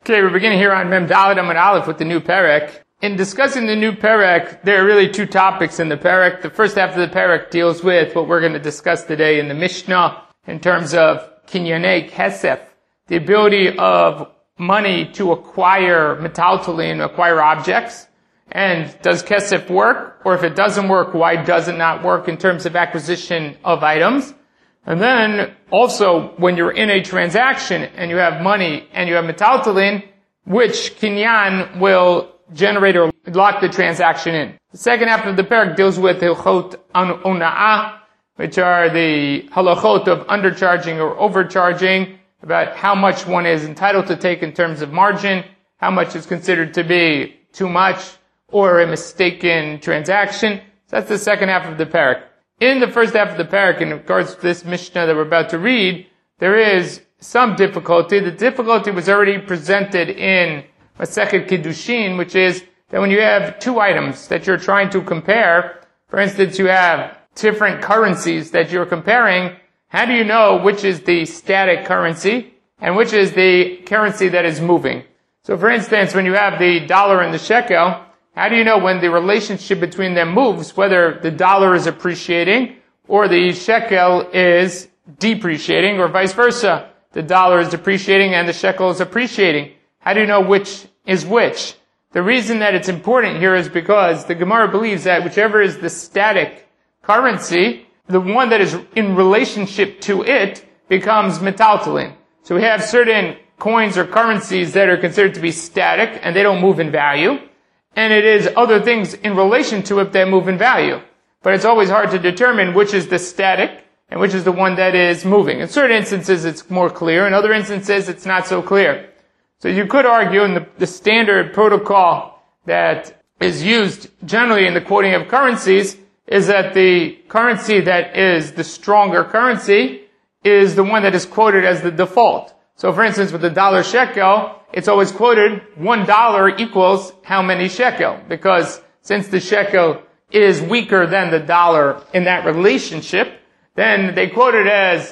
Okay, we're beginning here on Mem Dalet Amud Aleph with the new Perek. In discussing the new Perek, there are really two topics in the Perek. The first half of the Perek deals with what we're going to discuss today in the Mishnah in terms of Kinyanei Kesef, the ability of money to acquire metaltalin, acquire objects. And does Kesef work? Or if it doesn't work, why does it not work in terms of acquisition of items? And then also, when you're in a transaction and you have money and you have metaltalin, which kinyan will generate or lock the transaction in. The second half of the parak deals with hilchot ona'ah, which are the halachot of undercharging or overcharging, about how much one is entitled to take in terms of margin, how much is considered to be too much or a mistaken transaction. So that's the second half of the parak. In the first half of the parak, in regards to this Mishnah that we're about to read, there is some difficulty. The difficulty was already presented in Masechet Kiddushin, which is that when you have two items that you're trying to compare, for instance, you have different currencies that you're comparing, how do you know which is the static currency and which is the currency that is moving? So for instance, when you have the dollar and the shekel, how do you know when the relationship between them moves, whether the dollar is appreciating or the shekel is depreciating, or vice versa? The dollar is depreciating and the shekel is appreciating. How do you know which is which? The reason that it's important here is because the Gemara believes that whichever is the static currency, the one that is in relationship to it becomes metaltalin. So we have certain coins or currencies that are considered to be static and they don't move in value. And it is other things in relation to it that move in value. But it's always hard to determine which is the static and which is the one that is moving. In certain instances it's more clear, in other instances it's not so clear. So you could argue in the standard protocol that is used generally in the quoting of currencies is that the currency that is the stronger currency is the one that is quoted as the default. So for instance, with the dollar shekel, it's always quoted $1 equals how many shekel? Because since the shekel is weaker than the dollar in that relationship, then they quote it as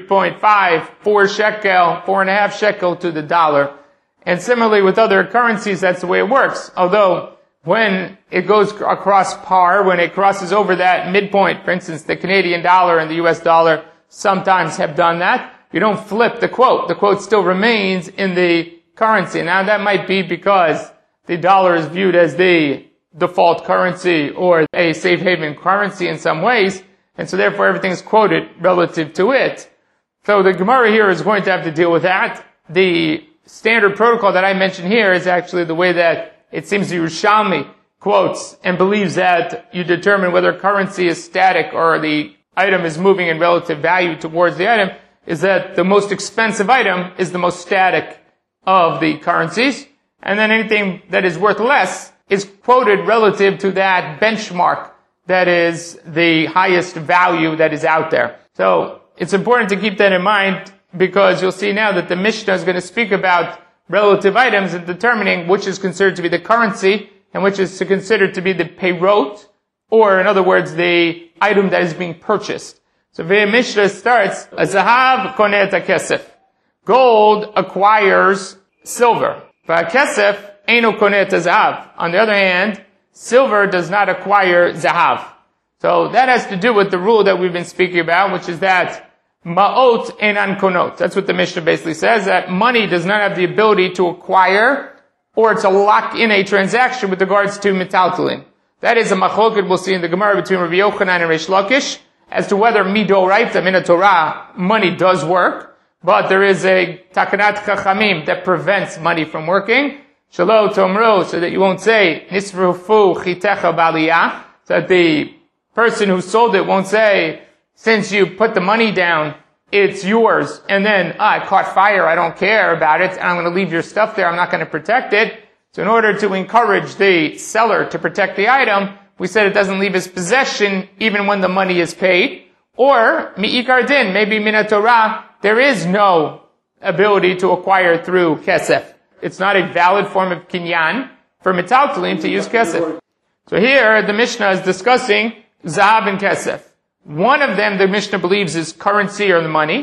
3.5, 4 shekel, 4.5 shekel to the dollar. And similarly with other currencies, that's the way it works. Although when it goes across par, when it crosses over that midpoint, for instance, the Canadian dollar and the US dollar sometimes have done that, you don't flip the quote. The quote still remains in the currency. Now that might be because the dollar is viewed as the default currency or a safe haven currency in some ways, and so therefore everything is quoted relative to it. So the Gemara here is going to have to deal with that. The standard protocol that I mentioned here is actually the way that it seems the Yerushalmi quotes and believes that you determine whether currency is static or the item is moving in relative value towards the item, is that the most expensive item is the most static of the currencies, and then anything that is worth less is quoted relative to that benchmark that is the highest value that is out there. So it's important to keep that in mind because you'll see now that the Mishnah is going to speak about relative items and determining which is considered to be the currency and which is considered to be the peirot, or in other words, the item that is being purchased. So the Mishnah starts, Zahav koneh et kesef. Gold acquires silver. But kesef eino koneh et zahav. On the other hand, silver does not acquire zahav. So that has to do with the rule that we've been speaking about, which is that ma'ot einan konot. That's what the Mishnah basically says, that money does not have the ability to acquire or to lock in a transaction with regards to metaltalin. That is a machloket we'll see in the Gemara between Rabbi Yochanan and Reish Lakish as to whether midoraita min Torah money does work. But there is a takanat chachamim that prevents money from working. Shelo tomro, so that you won't say nisrufu chitecha baliyah, so that the person who sold it won't say, since you put the money down, it's yours, and then I caught fire, I don't care about it, and I'm going to leave your stuff there, I'm not going to protect it. So in order to encourage the seller to protect the item, we said it doesn't leave his possession even when the money is paid. Or mi'ikar din, maybe min Torah, there is no ability to acquire through kesef. It's not a valid form of kinyan for metaltalin to use kesef. So here the Mishnah is discussing zahav and kesef. One of them the Mishnah believes is currency or the money.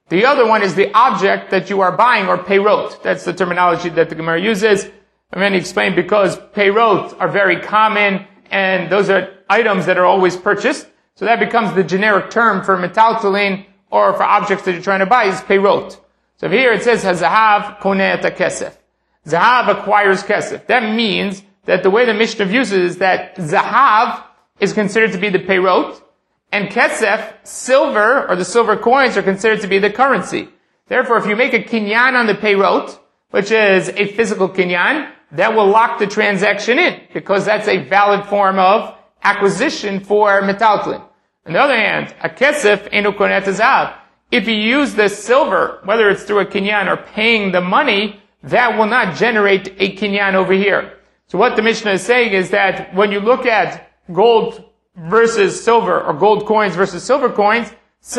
The other one is the object that you are buying, or peirot. That's the terminology that the Gemara uses. And then he explained because peirot are very common, and those are items that are always purchased. So that becomes the generic term for metaltalin, or for objects that you're trying to buy, is peirot. So here it says, Hazahav koneh et kesef. Zahav acquires kesef. That means that the way the Mishnah views it is that Zahav is considered to be the peirot, and kesef, silver, or the silver coins, are considered to be the currency. Therefore, if you make a kinyan on the peirot, which is a physical kinyan, that will lock the transaction in, because that's a valid form of acquisition for metaltalin. On the other hand, a kesef eno koneh zahav. If you use the silver, whether it's through a kinyan or paying the money, that will not generate a kinyan over here. So what the Mishnah is saying is that when you look at gold versus silver, or gold coins versus silver coins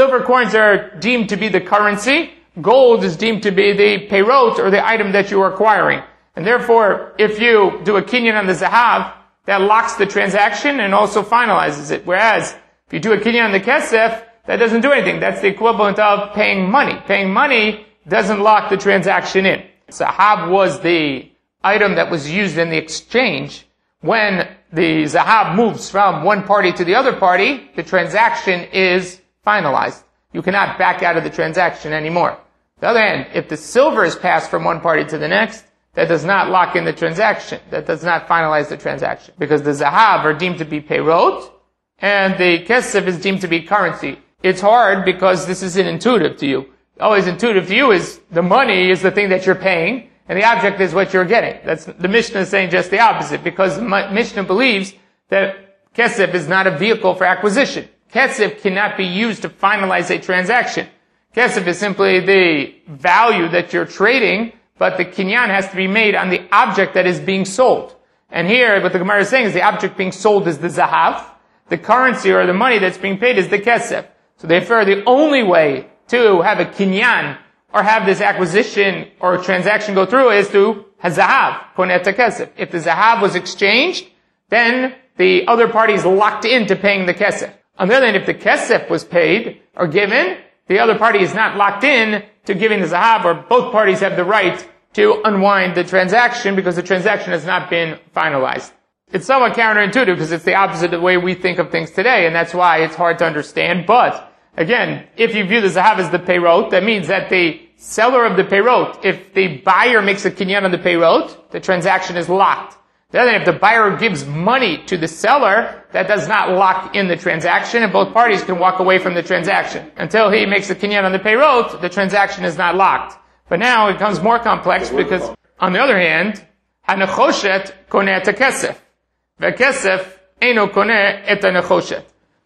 are deemed to be the currency, gold is deemed to be the peirot, or the item that you are acquiring. And therefore, if you do a kinyan on the zahav, that locks the transaction and also finalizes it. Whereas, if you do a kinyan on the kesef, that doesn't do anything. That's the equivalent of paying money. Paying money doesn't lock the transaction in. Zahav was the item that was used in the exchange. When the zahav moves from one party to the other party, the transaction is finalized. You cannot back out of the transaction anymore. On the other hand, if the silver is passed from one party to the next, that does not lock in the transaction. That does not finalize the transaction. Because the zahav are deemed to be peirot, and the kesef is deemed to be currency. It's hard because this isn't intuitive to you. Always intuitive to you is the money is the thing that you're paying, and the object is what you're getting. That's the Mishnah is saying just the opposite, because the Mishnah believes that kesef is not a vehicle for acquisition. Kesef cannot be used to finalize a transaction. Kesef is simply the value that you're trading, but the kinyan has to be made on the object that is being sold. And here, what the Gemara is saying is the object being sold is the zahav. The currency or the money that's being paid is the kesef. So therefore, the only way to have a kinyan or have this acquisition or transaction go through is to hazahav, koneh et kesef. If the zahav was exchanged, then the other party is locked into paying the kesef. On the other hand, if the kesef was paid or given, the other party is not locked in to giving the zahav, or both parties have the right to unwind the transaction because the transaction has not been finalized. It's somewhat counterintuitive because it's the opposite of the way we think of things today, and that's why it's hard to understand. But, again, if you view the zahav as the peirot, that means that the seller of the peirot, if the buyer makes a kinyan on the peirot, the transaction is locked. The other hand, if the buyer gives money to the seller, that does not lock in the transaction, and both parties can walk away from the transaction. Until he makes a kinyan on the peirot, the transaction is not locked. But now it becomes more complex because, on the other hand, hanechoshet koneh et kesef. V'kesef eno koneh et hanechoshet.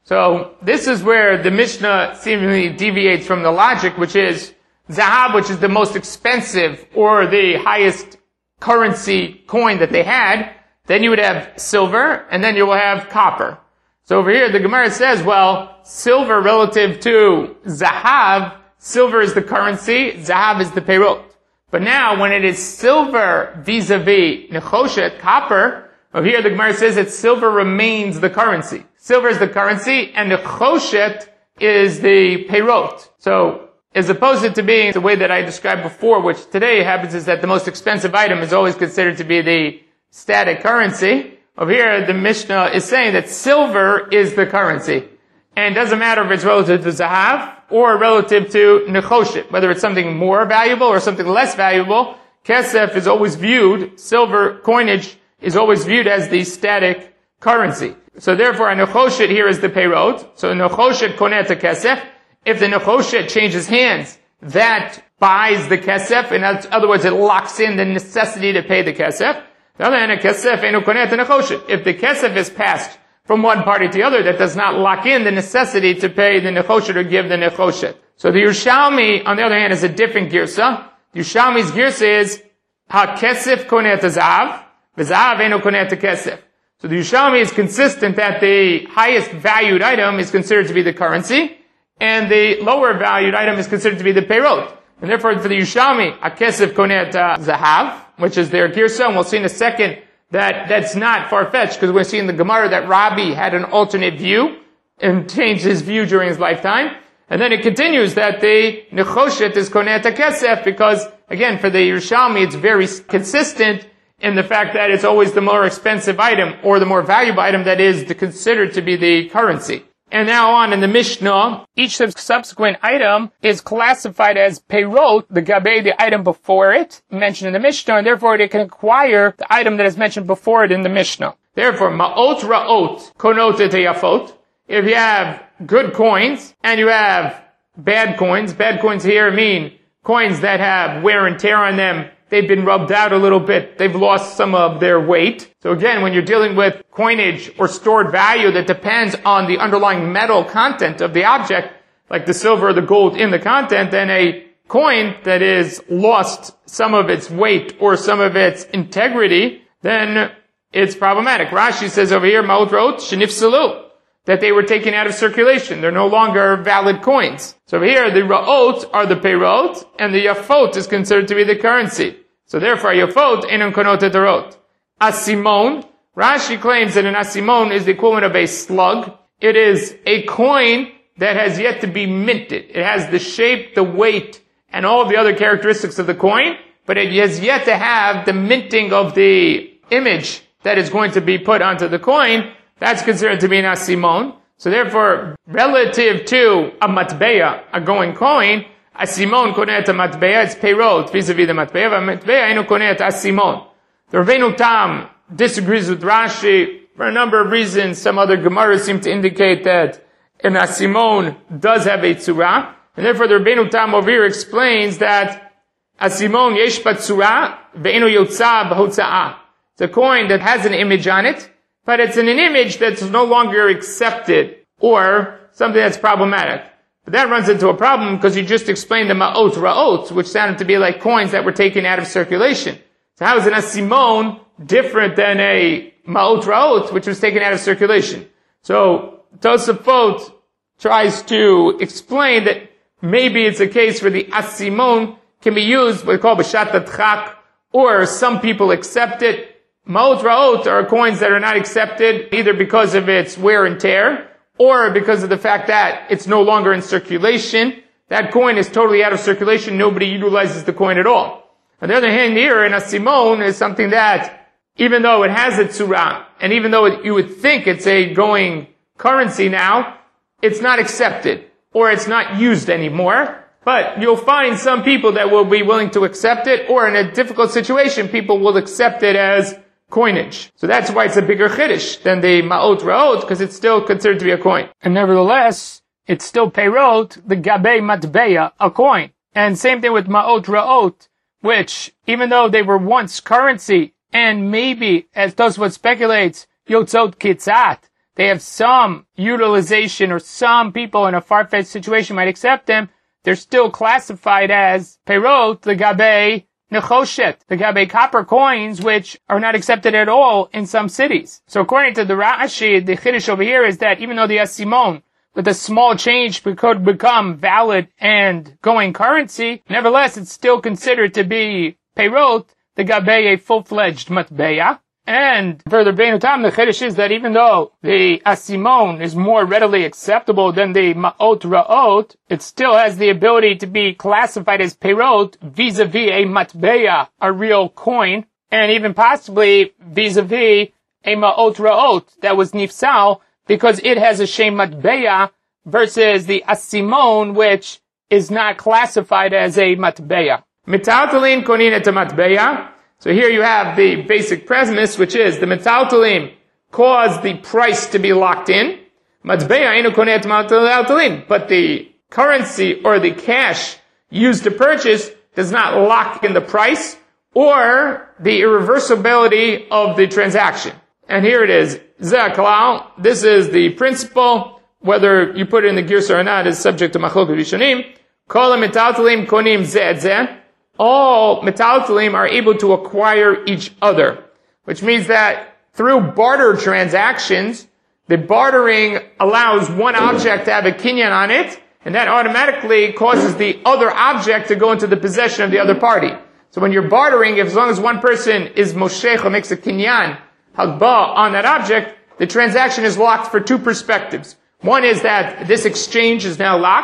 So this is where the Mishnah seemingly deviates from the logic, which is zahav, which is the most expensive or the highest currency coin that they had. Then you would have silver, and then you will have copper. So over here, the Gemara says, well, silver relative to zahav, silver is the currency, zahav is the peirot. But now, when it is silver vis-a-vis nechoshet, copper, over here the Gemara says that silver remains the currency. Silver is the currency, and nechoshet is the peirot. So, as opposed to being the way that I described before, which today happens is that the most expensive item is always considered to be the static currency, over here the Mishnah is saying that silver is the currency. And it doesn't matter if it's relative to zahav or relative to nechoshet, whether it's something more valuable or something less valuable. Kesef is always viewed, silver coinage is always viewed as the static currency. So therefore, a nechoshet here is the peirot. So nechoshet koneh et kesef. If the nechoshet changes hands, that buys the kesef. In other words, it locks in the necessity to pay the kesef. The other hand, a kesef eno koneh et nechoshet. If the kesef is passed from one party to the other, that does not lock in the necessity to pay the nechoshet or give the nechoshet. So the Yerushalmi, on the other hand, is a different girsa. The Yerushalmi's girsa is ha kesef koneh et zahav, v'zahav eno koneh et kesef. So the Yerushalmi is consistent that the highest valued item is considered to be the currency, and the lower valued item is considered to be the peirot. And therefore, for the Yerushalmi, a kesef koneh et zahav, which is their girsa, and we'll see in a second that that's not far-fetched, because we're seeing the Gemara that Rabbi had an alternate view and changed his view during his lifetime. And then it continues that the nechoshet is koneh kesef because, again, for the Yerushalmi, it's very consistent in the fact that it's always the more expensive item or the more valuable item that is considered to be the currency. And now on in the Mishnah, each subsequent item is classified as peirot, the gabe, the item before it, mentioned in the Mishnah, and therefore it can acquire the item that is mentioned before it in the Mishnah. Therefore, ma'ot ra'ot konot et yafot. If you have good coins and you have bad coins here mean coins that have wear and tear on them, they've been rubbed out a little bit, they've lost some of their weight. So again, when you're dealing with coinage or stored value that depends on the underlying metal content of the object, like the silver or the gold in the content, then a coin that is lost some of its weight or some of its integrity, then it's problematic. Rashi says over here, ma'ot ra'ot shenifsalu, that they were taken out of circulation. They're no longer valid coins. So over here, the ra'ot are the peirot, and the yafot is considered to be the currency. So therefore, yafot enun konot et ra'ot. Asimon, Rashi claims that an asimon is the equivalent of a slug. It is a coin that has yet to be minted. It has the shape, the weight, and all of the other characteristics of the coin, but it has yet to have the minting of the image that is going to be put onto the coin. That's considered to be an asimon. So therefore, relative to a matbeya, a going coin, asimon koneh et matbeya, it's peirot vis-a-vis the matbeya, but matbeya eno koneh et asimon. The Rabbeinu Tam disagrees with Rashi for a number of reasons. Some other Gemaras seem to indicate that an asimon does have a tzura, and therefore the Rabbeinu Tam over here explains that asimon yesh bat tzura ve'eno yotza b'hotza'ah. It's a coin that has an image on it, but it's in an image that's no longer accepted, or something that's problematic. But that runs into a problem because you just explained the ma'ot ra'ot, which sounded to be like coins that were taken out of circulation. So how is an asimon different than a ma'ot ra'ot, which was taken out of circulation? So Tosafot tries to explain that maybe it's a case where the asimon can be used, what we call b'shat adchak, or some people accept it. Ma'ot ra'ot are coins that are not accepted either because of its wear and tear or because of the fact that it's no longer in circulation. That coin is totally out of circulation. Nobody utilizes the coin at all. On the other hand, here, an asimon is something that, even though it has a tzura, and even though you would think it's a going currency now, it's not accepted or it's not used anymore. But you'll find some people that will be willing to accept it, or in a difficult situation, people will accept it as coinage. So that's why it's a bigger chiddush than the ma'ot ra'ot, because it's still considered to be a coin. And nevertheless, it's still peirot, the gabe matbeya, a coin. And same thing with ma'ot ra'ot, which, even though they were once currency, and maybe, as Tosfot speculates, yotzot kitzat, they have some utilization, or some people in a far-fetched situation might accept them, they're still classified as peirot, the gabe nechoshet, the gabe copper coins, which are not accepted at all in some cities. So according to the Rashi, the chiddush over here is that even though the asimon, with a small change, could become valid and going currency, nevertheless, it's still considered to be peirot, the gabe a full-fledged matbeya. And further, Rabbeinu Tam, the chiddush is that even though the asimon is more readily acceptable than the ma'ot ra'ot, it still has the ability to be classified as peirot vis-a-vis a matbeya, a real coin, and even possibly vis-a-vis a ma'ot ra'ot that was nifsal, because it has a shem matbeya versus the asimon, which is not classified as a matbeya. Metaltalin konin et matbeya. So here you have the basic premise, which is the metaltalim cause the price to be locked in. Matbeya enu koneh et metaltalim. But the currency or the cash used to purchase does not lock in the price or the irreversibility of the transaction. And here it is. Zeh, this is the principle. Whether you put it in the girsa or not is subject to machloket rishonim. Kol metaltalim konim zeh et zeh. All metaltalim are able to acquire each other, which means that through barter transactions, the bartering allows one object to have a kinyan on it, and that automatically causes the other object to go into the possession of the other party. So when you're bartering, as long as one person is moshech or makes a kinyan, halba, on that object, the transaction is locked for two perspectives. One is that this exchange is now locked,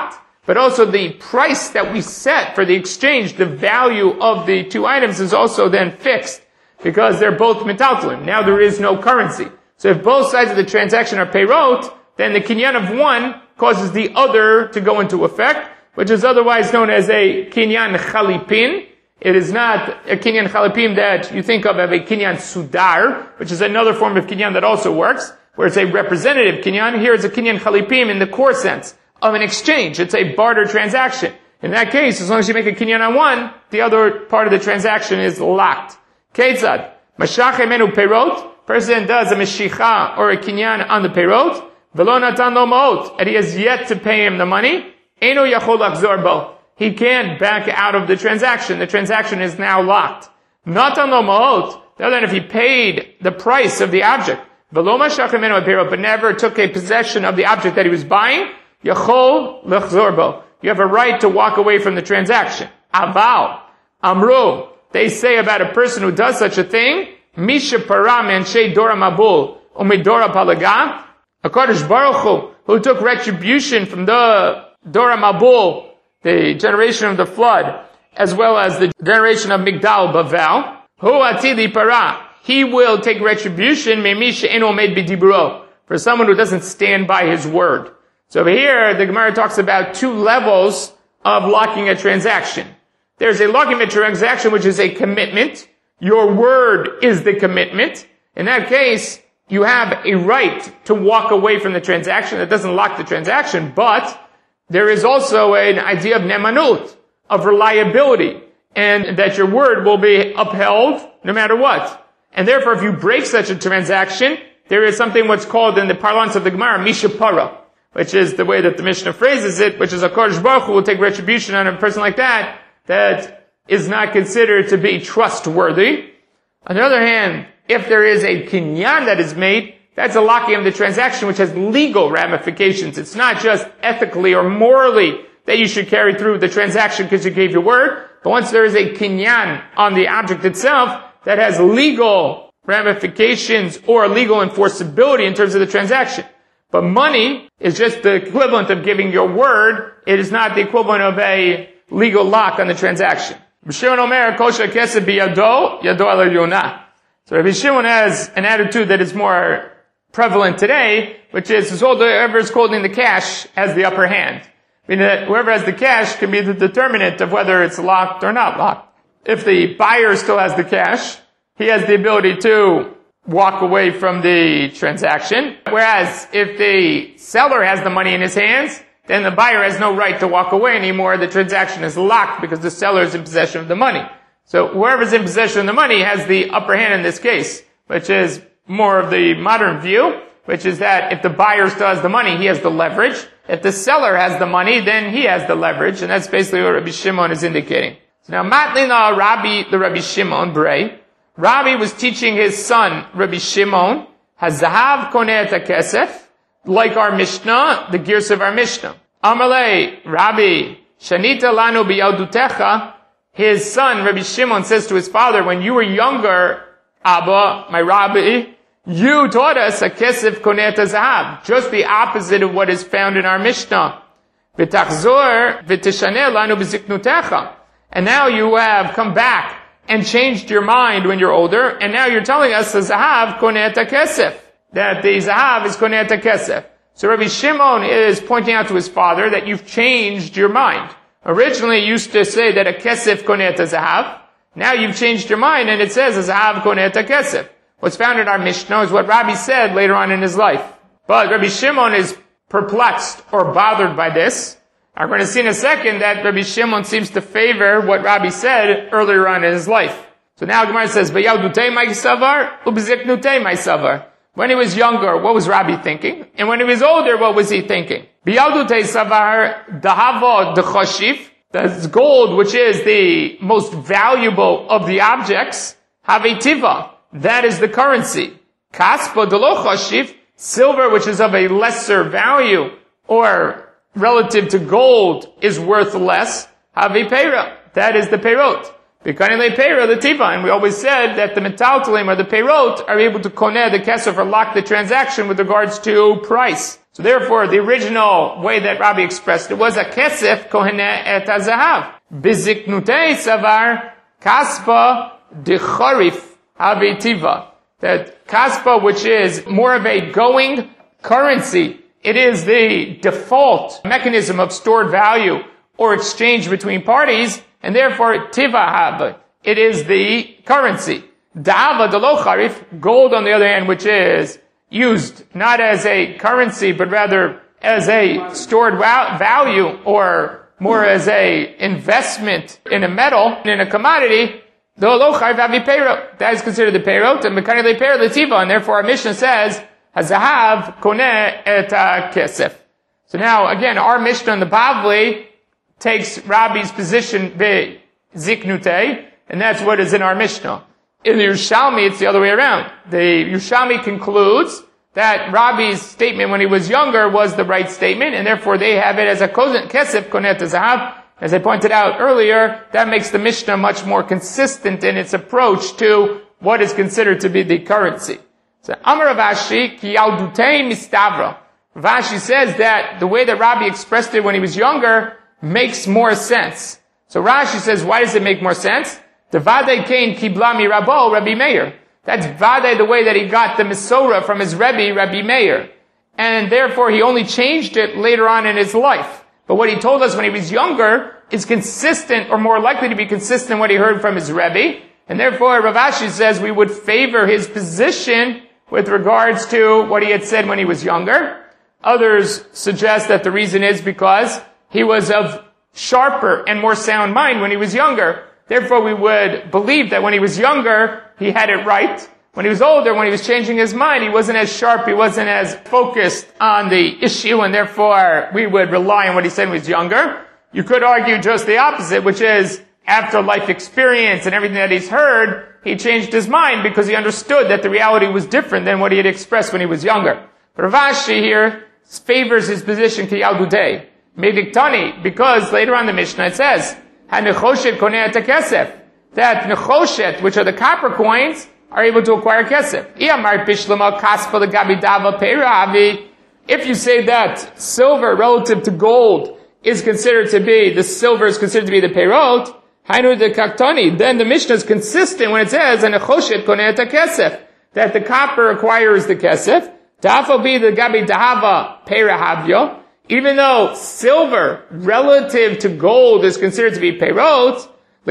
but also the price that we set for the exchange, the value of the two items is also then fixed because they're both metaltalim. Now there is no currency. So if both sides of the transaction are peirot, then the kinyan of one causes the other to go into effect, which is otherwise known as a kinyan chalipin. It is not a kinyan chalipin that you think of as a kinyan sudar, which is another form of kinyan that also works, where it's a representative kinyan. Here it's a kinyan chalipim in the core sense of an exchange. It's a barter transaction. In that case, as long as you make a kinyan on one, the other part of the transaction is locked. Ketzad, mashach emenu peirot, person does a meshicha or a kinyan on the peirot, velo natan lo ma'ot, and he has yet to pay him the money, eno yachol lachzor bo. He can't back out of the transaction. The transaction is now locked. Natan lo ma'ot, other than if he paid the price of the object, velo mashach emenu peirot, but never took a possession of the object that he was buying, yachol lachzor bo. You have a right to walk away from the transaction. Aval, amru, they say about a person who does such a thing, Misha Param Anshe Dora Mabul Umidora Palaga, a Kadosh Baruch who took retribution from the Dora Mabul, the generation of the flood, as well as the generation of Migdal Bavel, Hu Atili Para, he will take retribution, Memisha Eno Med Bidibro, for someone who doesn't stand by his word. So over here, the Gemara talks about two levels of locking a transaction. There's a locking a transaction, which is a commitment. Your word is the commitment. In that case, you have a right to walk away from the transaction. That doesn't lock the transaction, but there is also an idea of nemanut, of reliability, and that your word will be upheld no matter what. And therefore, if you break such a transaction, there is something what's called in the parlance of the Gemara, mishapara, which is the way that the Mishnah phrases it, which is a Kadosh Baruch Hu will take retribution on a person like that is not considered to be trustworthy. On the other hand, if there is a kinyan that is made, that's a locking of the transaction which has legal ramifications. It's not just ethically or morally that you should carry through the transaction because you gave your word, but once there is a kinyan on the object itself that has legal ramifications or legal enforceability in terms of the transaction. But money is just the equivalent of giving your word. It is not the equivalent of a legal lock on the transaction. So Rabbi Shimon has an attitude that is more prevalent today, which is whoever is holding the cash has the upper hand. Meaning that whoever has the cash can be the determinant of whether it's locked or not locked. If the buyer still has the cash, he has the ability to walk away from the transaction. Whereas if the seller has the money in his hands, then the buyer has no right to walk away anymore. The transaction is locked because the seller is in possession of the money. So whoever's in possession of the money has the upper hand in this case, which is more of the modern view, which is that if the buyer still has the money, he has the leverage. If the seller has the money, then he has the leverage, and that's basically what Rabbi Shimon is indicating. So now, Matlina Rabbi Shimon Brei. Rabbi was teaching his son, Rabbi Shimon, Hazahav koneh et hakesef, like our Mishnah, the gears of our Mishnah. Amalei, Rabbi, Shanita lanu b'yaldutecha, his son, Rabbi Shimon, says to his father, when you were younger, Abba, my Rabbi, you taught us a kesef koneh et hazahav, just the opposite of what is found in our Mishnah. V'tachzor v'tishaneh lanu b'ziknutecha. And now you have come back and changed your mind when you're older, and now you're telling us the zahav koneh et hakesef, that the zahav is koneh et hakesef. So Rabbi Shimon is pointing out to his father that you've changed your mind. Originally, you used to say that a kesef koneh et zahav. Now you've changed your mind, and it says a zahav koneh et hakesef. What's found in our Mishnah is what Rabbi said later on in his life. But Rabbi Shimon is perplexed or bothered by this. We're going to see in a second that Rabbi Shimon seems to favor what Rabbi said earlier on in his life. So now Gemara says, "V'yaldutei ma'savar, u'b'ziknutei ma'savar." When he was younger, what was Rabbi thinking? And when he was older, what was he thinking? V'yaldutei savar dahavo dechoshiv, that's gold, which is the most valuable of the objects. Havetiva, that is the currency. Kaspa delo choshiv, silver, which is of a lesser value, or relative to gold, is worth less. Havi peira, that is the peirot. Bikanile peira, the tiva. And we always said that the metaltalim or the peirot are able to koneh the kesef or lock the transaction with regards to price. So therefore, the original way that Rabbi expressed it was a kesef kohene et hazahav. Biziknutei savar kaspa dechorif havitiva. That kaspa, which is more of a going currency, it is the default mechanism of stored value or exchange between parties, and therefore tiva, it is the currency. Da'ava delo charif, gold on the other hand, which is used not as a currency, but rather as a stored value or more as a investment in a metal, in a commodity, that is considered the peirot, and therefore our Mishnah says, hazahav koneh et kesef. So now, again, our Mishnah in the Bavli takes Rabbi's position be ziknutei, and that's what is in our Mishnah. In the Yerushalmi, it's the other way around. The Yerushalmi concludes that Rabbi's statement when he was younger was the right statement, and therefore they have it as a kesef koneh et hazahav. As I pointed out earlier, that makes the Mishnah much more consistent in its approach to what is considered to be the currency. So, Amar Ravashi, ki yaldutei mistavra. Ravashi says that the way that Rabbi expressed it when he was younger makes more sense. So Rashi says, why does it make more sense? The vadei kein kibla mi rabo, Rabbi Meir. That's vadei the way that he got the Mesorah from his Rebbe, Rabbi Meir. And therefore he only changed it later on in his life. But what he told us when he was younger is consistent, or more likely to be consistent, what he heard from his Rebbe. And therefore, Ravashi says we would favor his position with regards to what he had said when he was younger. Others suggest that the reason is because he was of sharper and more sound mind when he was younger. Therefore, we would believe that when he was younger, he had it right. When he was older, when he was changing his mind, he wasn't as sharp, he wasn't as focused on the issue, and therefore we would rely on what he said when he was younger. You could argue just the opposite, which is after life experience and everything that he's heard, he changed his mind because he understood that the reality was different than what he had expressed when he was younger. But Ravashi here favors his position ki yaldutei. Mediktani, because later on in the Mishnah it says, ha-nechoshet koneh et kesef, that nechoshet, which are the copper coins, are able to acquire kesef. If you say that silver relative to gold is considered to be, the silver is considered to be the peirot, then the Mishnah is consistent when it says, that the copper acquires the kesef. Even though silver relative to gold is considered to be peirot,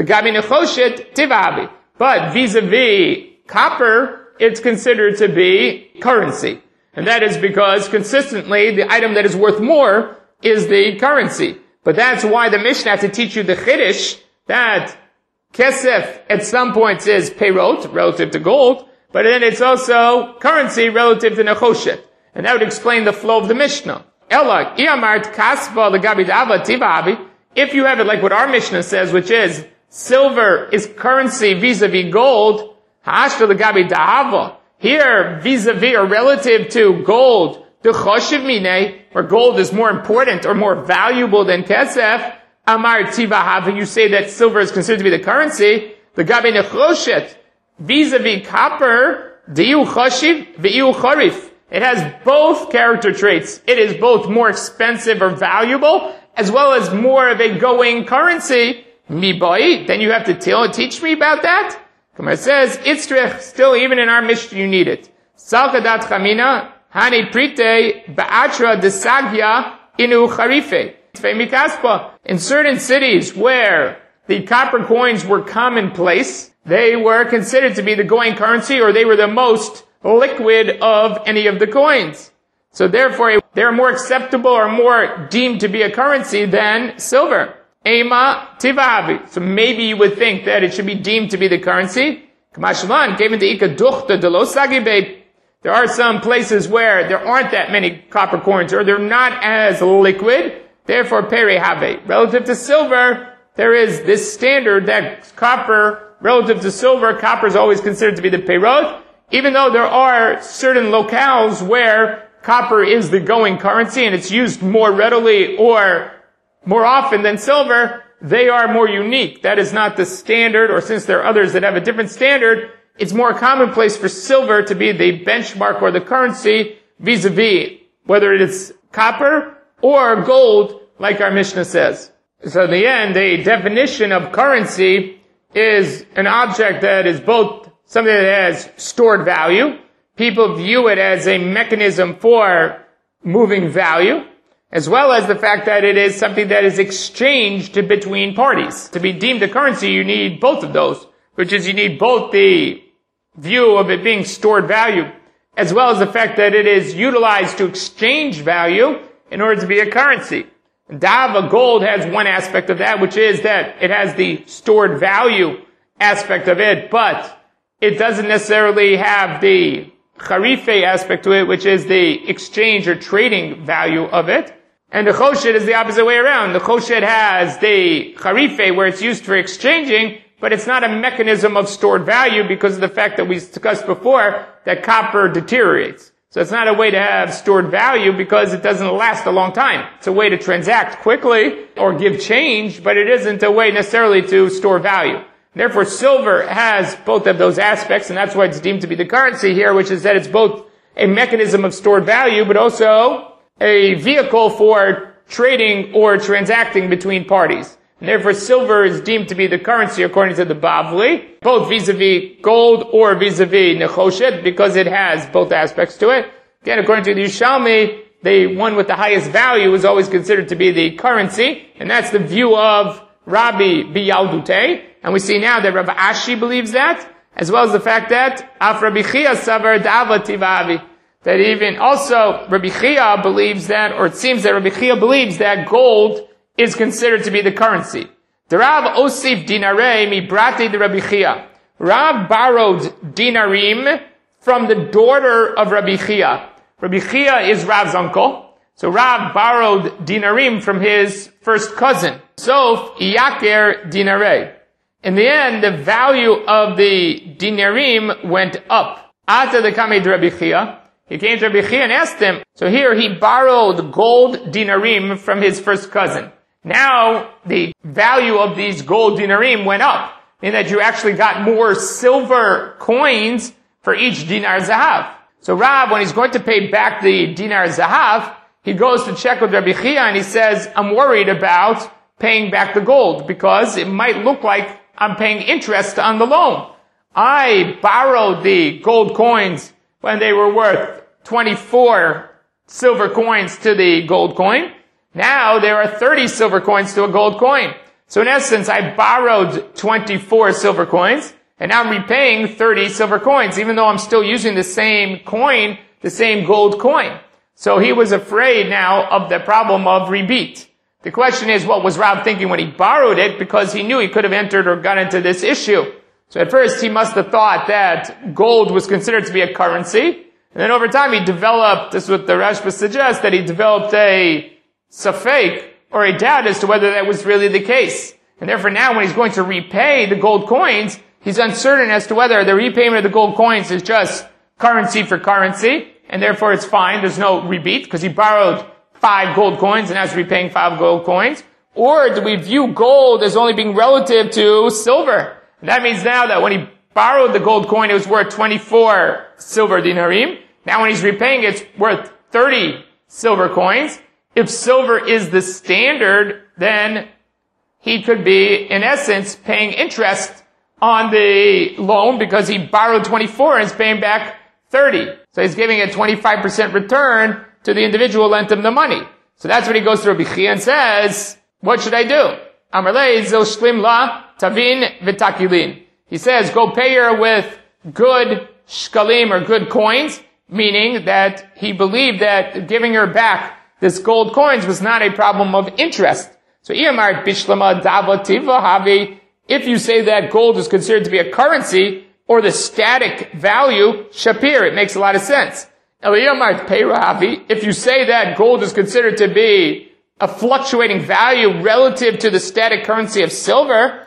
but vis-a-vis copper, it's considered to be currency. And that is because consistently the item that is worth more is the currency. But that's why the Mishnah had to teach you the chiddush that kesef at some points is peirot, relative to gold, but then it's also currency relative to nechoshet. And that would explain the flow of the Mishnah. Ela, iamart kaspa legabi dava tivavi. If you have it like what our Mishnah says, which is silver is currency vis-a-vis gold, ha'ashta legabi dava. Here, vis-a-vis or relative to gold, the choshev minei, where gold is more important or more valuable than kesef, amar tivahav, you say that silver is considered to be the currency, the gabi nechoshet, vis-a-vis copper, diu choshev, v'iu chorif. It has both character traits. It is both more expensive or valuable, as well as more of a going currency. Mi boi, then you have to teach me about that? Gemara says, Itzrich, still even in our Mishnah you need it. Salkadat chamina, hani prite, ba'atra desagya, inu charife. In certain cities where the copper coins were commonplace, they were considered to be the going currency, or they were the most liquid of any of the coins. So therefore, they're more acceptable or more deemed to be a currency than silver. Ema tivavi. So maybe you would think that it should be deemed to be the currency. There are some places where there aren't that many copper coins, or they're not as liquid. Therefore, pere have. Relative to silver, there is this standard that copper, relative to silver, copper is always considered to be the peirot. Even though there are certain locales where copper is the going currency and it's used more readily or more often than silver, they are more unique. That is not the standard, or since there are others that have a different standard, it's more commonplace for silver to be the benchmark or the currency vis-a-vis whether it is copper or gold, like our Mishnah says. So in the end, a definition of currency is an object that is both something that has stored value. People view it as a mechanism for moving value, as well as the fact that it is something that is exchanged between parties. To be deemed a currency, you need both of those, which is you need both the view of it being stored value, as well as the fact that it is utilized to exchange value in order to be a currency. Dava gold has one aspect of that, which is that it has the stored value aspect of it, but it doesn't necessarily have the charife aspect to it, which is the exchange or trading value of it. And the choshed is the opposite way around. The choshed has the charife, where it's used for exchanging, but it's not a mechanism of stored value because of the fact that we discussed before that copper deteriorates. So it's not a way to have stored value because it doesn't last a long time. It's a way to transact quickly or give change, but it isn't a way necessarily to store value. Therefore, silver has both of those aspects, and that's why it's deemed to be the currency here, which is that it's both a mechanism of stored value, but also a vehicle for trading or transacting between parties. And therefore, silver is deemed to be the currency according to the Bavli, both vis-a-vis gold or vis-a-vis nechoshet, because it has both aspects to it. Again, according to the Yerushalmi, the one with the highest value is always considered to be the currency, and that's the view of Rabbi Biyaldute. And we see now that Rabbi Ashi believes that, as well as the fact that Af Rabbi Chia Savar Dava Tivavi. That even also Rabbi Chia believes that, or it seems that Rabbi Chia believes that gold is considered to be the currency. The Rav Osif Dinare mi brate de Rabbi Chia. Rav borrowed dinarim from the daughter of Rabbi Chia. Rabbi Chia is Rav's uncle. So Rav borrowed dinarim from his first cousin. Sof Yaker Dinare. In the end, the value of the dinarim went up. After the Kamed Rabbi Chia, he came to Rabbi Chia and asked him. So here he borrowed gold dinarim from his first cousin. Now, the value of these gold dinarim went up, meaning that you actually got more silver coins for each dinar zahav. So Rav, when he's going to pay back the dinar zahav, he goes to check with Rabbi Chia and he says, I'm worried about paying back the gold because it might look like I'm paying interest on the loan. I borrowed the gold coins when they were worth 24 silver coins to the gold coin. Now there are 30 silver coins to a gold coin. So in essence, I borrowed 24 silver coins, and now I'm repaying 30 silver coins, even though I'm still using the same coin, the same gold coin. So he was afraid now of the problem of rebate. The question is, what was Rav thinking when he borrowed it? Because he knew he could have entered or got into this issue. So at first he must have thought that gold was considered to be a currency. And then over time he developed, this is what the Rashba suggests, that he developed a safek, or a doubt as to whether that was really the case. And therefore now when he's going to repay the gold coins, he's uncertain as to whether the repayment of the gold coins is just currency for currency, and therefore it's fine, there's no rebate, because he borrowed 5 gold coins and now he's repaying 5 gold coins. Or do we view gold as only being relative to silver? And that means now that when he borrowed the gold coin, it was worth 24 silver dinarim. Now when he's repaying it, it's worth 30 silver coins. If silver is the standard, then he could be, in essence, paying interest on the loan because he borrowed 24 and is paying back 30. So he's giving a 25% return to the individual who lent him the money. So that's when he goes to Rabbi Chia and says, what should I do? Amarlei zil shlim la tavin v'takilin. He says, go pay her with good shkalim or good coins, meaning that he believed that giving her back this gold coins was not a problem of interest. So if you say that gold is considered to be a currency or the static value, shapir, it makes a lot of sense. If you say that gold is considered to be a fluctuating value relative to the static currency of silver,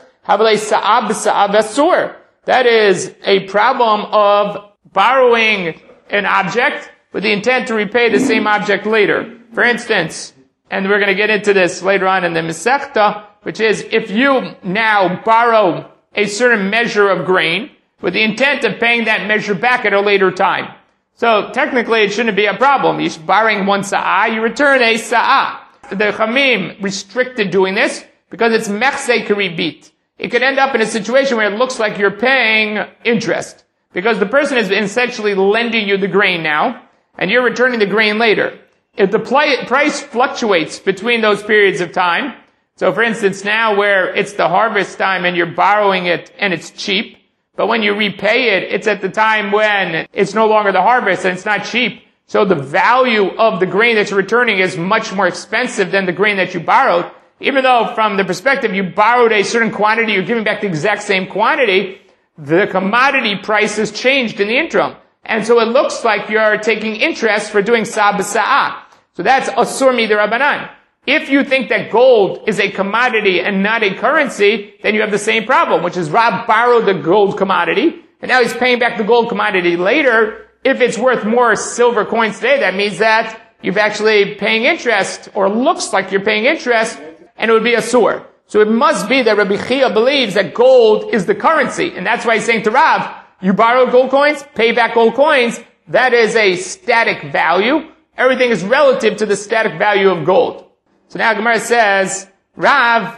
that is a problem of borrowing an object with the intent to repay the same object later. For instance, and we're going to get into this later on in the Masechta, which is if you now borrow a certain measure of grain with the intent of paying that measure back at a later time. So technically it shouldn't be a problem. You're borrowing one sa'ah, you return a sa'ah. The Chamim restricted doing this because it's mechse karibit. It could end up in a situation where it looks like you're paying interest because the person is essentially lending you the grain now and you're returning the grain later. If the price fluctuates between those periods of time, so for instance now where it's the harvest time and you're borrowing it and it's cheap, but when you repay it, it's at the time when it's no longer the harvest and it's not cheap. So the value of the grain that you're returning is much more expensive than the grain that you borrowed. Even though from the perspective you borrowed a certain quantity, you're giving back the exact same quantity, the commodity price has changed in the interim. And so it looks like you're taking interest for doing sa'ah b'sa'ah. So that's asur mid'Rabbanan. If you think that gold is a commodity and not a currency, then you have the same problem, which is Rav borrowed the gold commodity, and now he's paying back the gold commodity later. If it's worth more silver coins today, that means that you've actually paying interest, or looks like you're paying interest, and it would be asur. So it must be that Rabbi Chia believes that gold is the currency, and that's why he's saying to Rav, you borrow gold coins, pay back gold coins, that is a static value. Everything is relative to the static value of gold. So now Gemara says, Rav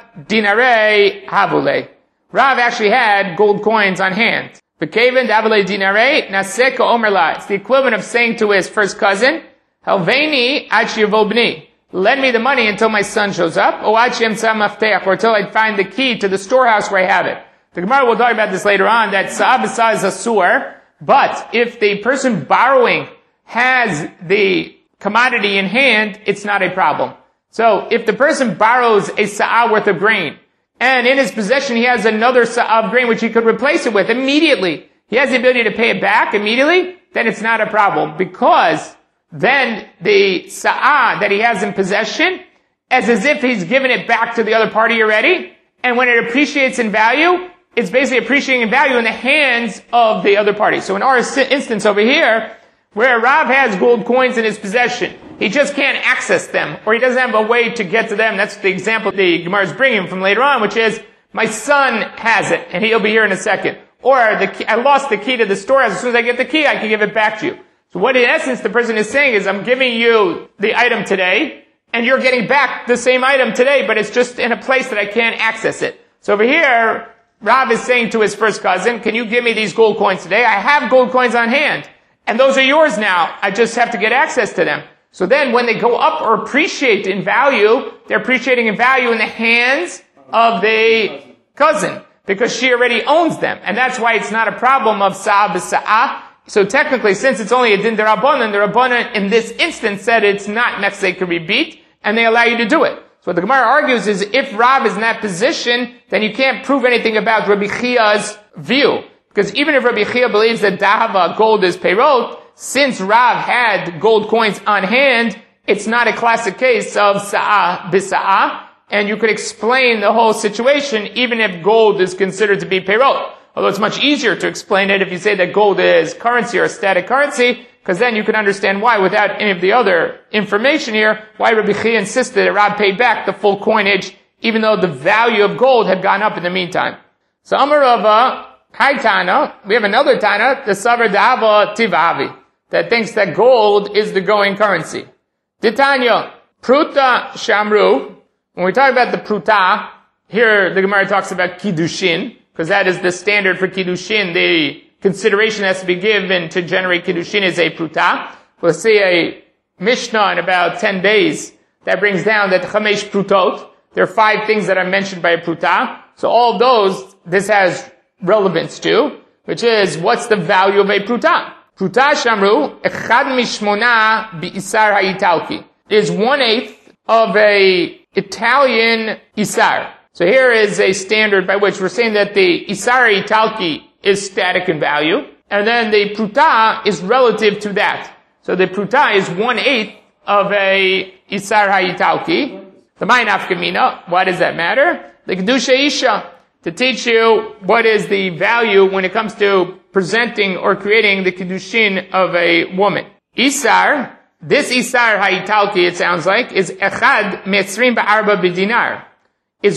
dinare havule. Rav actually had gold coins on hand. V'keven davule dinare naseka omerla. It's the equivalent of saying to his first cousin, Helveni ad sheyavo bni. Lend me the money until my son shows up, or ad sheyemtza mafteach, or until I find the key to the storehouse where I have it. The Gemara will talk about this later on, that sa'ah b'sa'ah is asur, but if the person borrowing has the commodity in hand, it's not a problem. So if the person borrows a sa'ah worth of grain, and in his possession he has another sa'ah of grain which he could replace it with immediately, he has the ability to pay it back immediately, then it's not a problem, because then the sa'ah that he has in possession, as if he's given it back to the other party already, and when it appreciates in value, it's basically appreciating in value in the hands of the other party. So in our instance over here, where Rav has gold coins in his possession, he just can't access them, or he doesn't have a way to get to them. That's the example the Gemara is bringing from later on, which is, my son has it, and he'll be here in a second. Or, I lost the key to the storehouse. As soon as I get the key, I can give it back to you. So what in essence the person is saying is, I'm giving you the item today, and you're getting back the same item today, but it's just in a place that I can't access it. So over here, Rav is saying to his first cousin, can you give me these gold coins today? I have gold coins on hand, and those are yours now. I just have to get access to them. So then when they go up or appreciate in value, they're appreciating in value in the hands of the cousin, because she already owns them. And that's why it's not a problem of sa'ah b'sa'ah. So technically, since it's only a din derabanan, the Rabbanan in this instance said it's not mechse karibit, and they allow you to do it. So what the Gemara argues is, if Rav is in that position, then you can't prove anything about Rabbi Chia's view. Because even if Rabbi Chia believes that dahava, gold is peirot, since Rav had gold coins on hand, it's not a classic case of sa'ah b'sa'ah, and you could explain the whole situation even if gold is considered to be peirot. Although it's much easier to explain it if you say that gold is currency or static currency, because then you can understand why, without any of the other information here, why Rabbi Chia insisted that Rav paid back the full coinage, even though the value of gold had gone up in the meantime. So Amar Rava, Hi Tana, we have another Tana, the Savar Dava Tivavi, that thinks that gold is the going currency. Titania, Pruta Shamru, when we talk about the Pruta, here the Gemara talks about Kiddushin, because that is the standard for Kiddushin. The consideration that has to be given to generate Kiddushin is a Pruta. We'll see a Mishnah in about 10 days that brings down that Chamesh Prutot. There are 5 things that are mentioned by a Pruta. So all of those, this has relevance to, which is, what's the value of a Pruta? Pruta Shamru, Echad Mishmona Bi'isar HaItalki, is 1/8 of a Italian Isar. So here is a standard by which we're saying that the Isar HaItalki is static in value, and then the Pruta is relative to that. So the Pruta is 1/8 of a Isar HaItalki. The Mai Nafkamina, why does that matter? The Kedusha Isha, to teach you what is the value when it comes to presenting or creating the Kiddushin of a woman. Isar, this Isar HaItalki, it sounds like, is Echad Metzrim Ba'arba B'dinar, is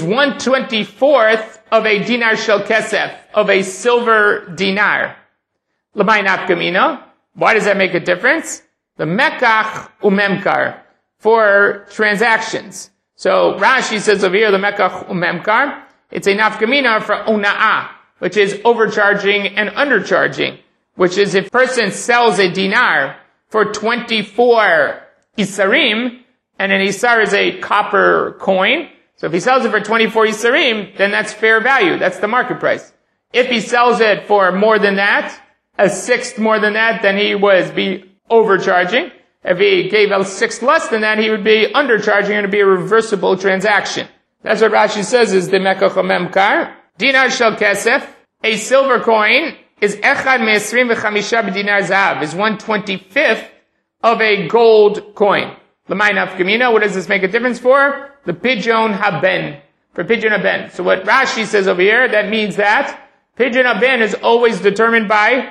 1/24 of a dinar shel kesef, of a silver dinar. L'may nafkamina, Why does that make a difference? The mekach umemkar, for transactions. So Rashi says over here, the mekach umemkar, it's a nafkamina for ona'ah, which is overcharging and undercharging, which is if a person sells a dinar for 24 isarim, and an isar is a copper coin, so if he sells it for 24 isarim, then that's fair value, that's the market price. If he sells it for more than that, a sixth more than that, then he would be overcharging. If he gave a sixth less than that, he would be undercharging, and it would be a reversible transaction. That's what Rashi says is the mekach umemkar. Dinar shel kesef, a silver coin, is echad me'esrim v'chamisha b'dinar zahav, is 1/25th of a gold coin. L'may nafkamina, what does this make a difference for? The pidyon haben, for pidyon haben. So what Rashi says over here, that means that pidyon haben is always determined by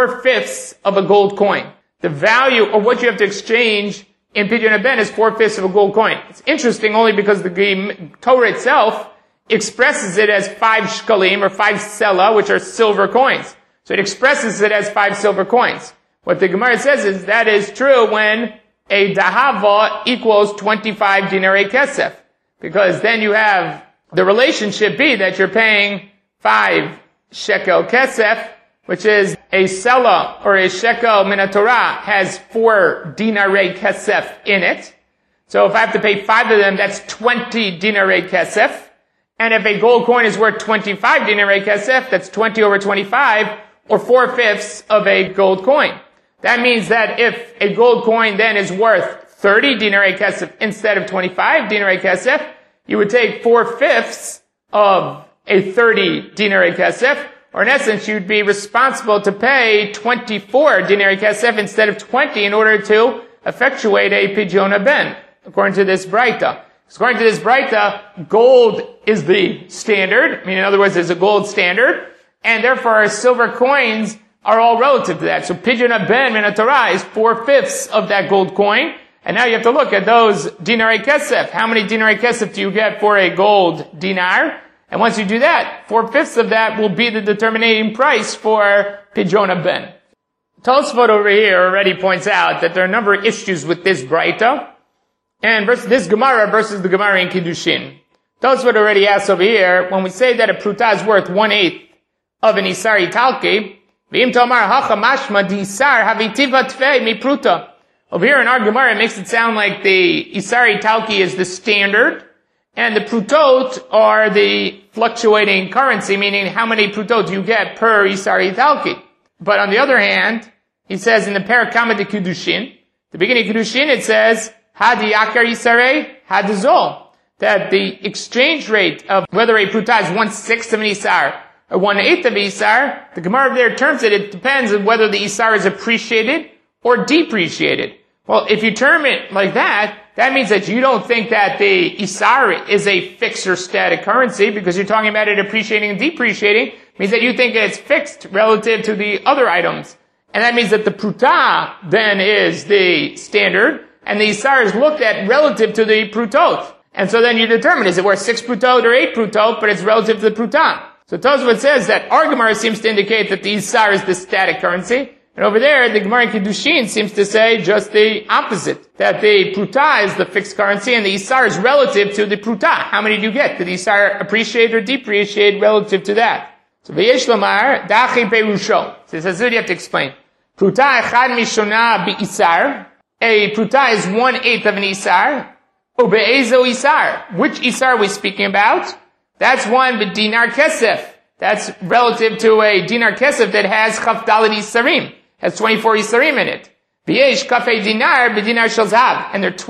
4/5 of a gold coin. The value of what you have to exchange in pidyon haben is 4/5 of a gold coin. It's interesting only because the Torah itself expresses it as 5 shkalim or 5 sela, which are silver coins. So it expresses it as 5 silver coins. What the Gemara says is that is true when a dahava equals 25 dinarei kesef. Because then you have the relationship be that you're paying 5 shekel kesef, which is a sela or a shekel min Torah has 4 dinarei kesef in it. So if I have to pay 5 of them, that's 20 dinarei kesef. And if a gold coin is worth 25 dinarei kesef, that's 20 over 25, or 4/5 of a gold coin. That means that if a gold coin then is worth 30 dinarei kesef instead of 25 dinarei kesef, you would take 4/5 of a 30 dinarei kesef, or in essence, you'd be responsible to pay 24 dinarei kesef instead of 20 in order to effectuate a pidyon haben, according to this Braita. According to this Braita, gold is the standard. I mean, in other words, there's a gold standard, and therefore our silver coins are all relative to that. So pidyon haben min Torah is 4/5 of that gold coin, and now you have to look at those dinarei kesef. How many dinarei kesef do you get for a gold dinar? And once you do that, 4/5 of that will be the determining price for pidyon haben. Tosfot over here already points out that there are a number of issues with this Braita, and this Gemara versus the Gemara in Kiddushin. Tosfot already asks over here, when we say that a pruta is worth 1/8 of an isari talki, v'im tomar hacha mashma di isar havitiva tfei mi pruta. Over here in our Gemara, it makes it sound like the isari talki is the standard, and the prutot are the fluctuating currency, meaning how many prutot you get per isari talki. But on the other hand, he says in the Parakama de Kiddushin, the beginning of Kiddushin, it says, Hadi yakar isarei, hadi zol. That the exchange rate of whether a pruta is 1/6 of an isar or 1/8 of an isar, the Gemara over there terms it depends on whether the isar is appreciated or depreciated. Well, if you term it like that, that means that you don't think that the isar is a fixed or static currency because you're talking about it appreciating and depreciating. It means that you think it's fixed relative to the other items. And that means that the pruta then is the standard and the isar is looked at relative to the prutot. And so then you determine, is it worth 6 prutot or 8 prutot, but it's relative to the pruta. So Tosfot says that our Gemara seems to indicate that the isar is the static currency. And over there, the Gemara in Kiddushin seems to say just the opposite. That the pruta is the fixed currency and the isar is relative to the pruta. How many do you get? Did the isar appreciate or depreciate relative to that? So V'yesh Lomar, Dachi Perusho. So he says, you have to explain. Pruta echad mishona bi-isar. A pruta is 1/8 of an isar. Ube'ezo isar. Which isar are we speaking about? That's one with dinar kesef. That's relative to a dinar kesef that has chavdalad isarim. Has 24 isarim in it. V'yesh kafei dinar b'dinar shel zahav. And there are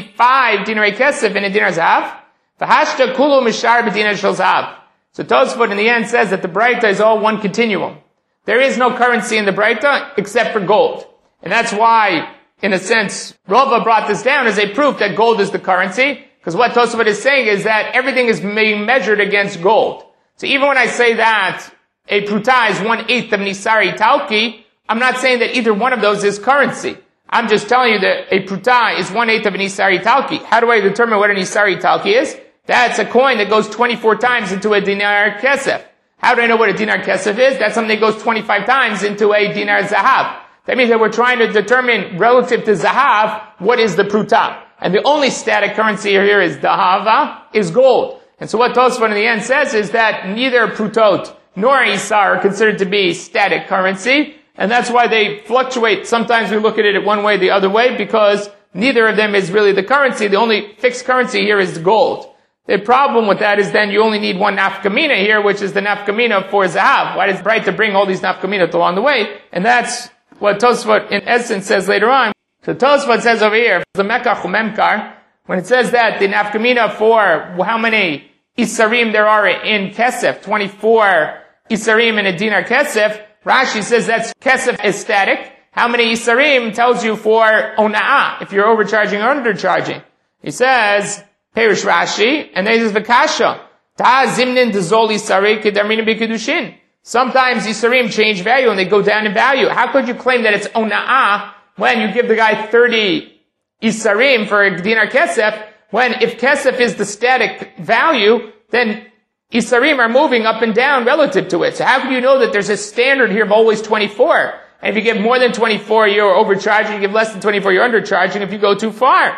25 dinarei kesef in a dinar zahav. V'hashta kulu mishar b'dinar shel zahav. So Tosfot in the end says that the Braita is all one continuum. There is no currency in the Braita except for gold. And that's why, in a sense, Rava brought this down as a proof that gold is the currency. Because what Tosfot is saying is that everything is being measured against gold. So even when I say that a pruta is 1/8 of nisari talki, I'm not saying that either one of those is currency. I'm just telling you that a pruta is 1/8 of a nisari talki. How do I determine what a nisari talki is? That's a coin that goes 24 times into a dinar kesef. How do I know what a dinar kesef is? That's something that goes 25 times into a dinar zahav. That means that we're trying to determine relative to Zahav, what is the Pruta. And the only static currency here is Dahava, is gold. And so what Tosfot in the end says is that neither Prutot nor Isar are considered to be static currency, and that's why they fluctuate. Sometimes we look at it one way, the other way, because neither of them is really the currency. The only fixed currency here is gold. The problem with that is then you only need one nafkamina here, which is the nafkamina for Zahav. Why is it right to bring all these nafkaminot along the way? And that's what Tosfot in essence says later on. So Tosfot says over here, the Mekach Memkar, when it says that the nafkamina for how many Isarim there are in Kesef, 24 Isarim in a dinar Kesef, Rashi says that's Kesef is static. How many Isarim tells you for Ona'ah, if you're overcharging or undercharging. He says, Perish Rashi, and then he says Vakasha. Ta zimnin dezol Isari kedarmina b'kedushin. Sometimes Isarim change value and they go down in value. How could you claim that it's Ona'ah when you give the guy 30 Isarim for a dinar Kesef, when if Kesef is the static value, then Isarim are moving up and down relative to it. So how can you know that there's a standard here of always 24? And if you give more than 24, you're overcharging. You give less than 24, you're undercharging if you go too far.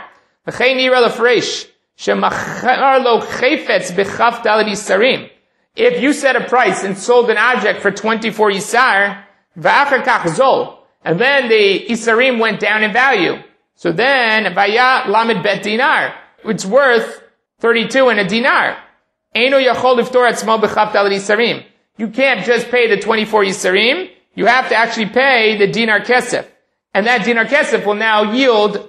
If you set a price and sold an object for 24 Isar, and then the Isarim went down in value. So then, Vaya Lamed Bet Dinar, it's worth 32 in a dinar. You can't just pay the 24 Isarim. You have to actually pay the dinar kesef. And that dinar kesef will now yield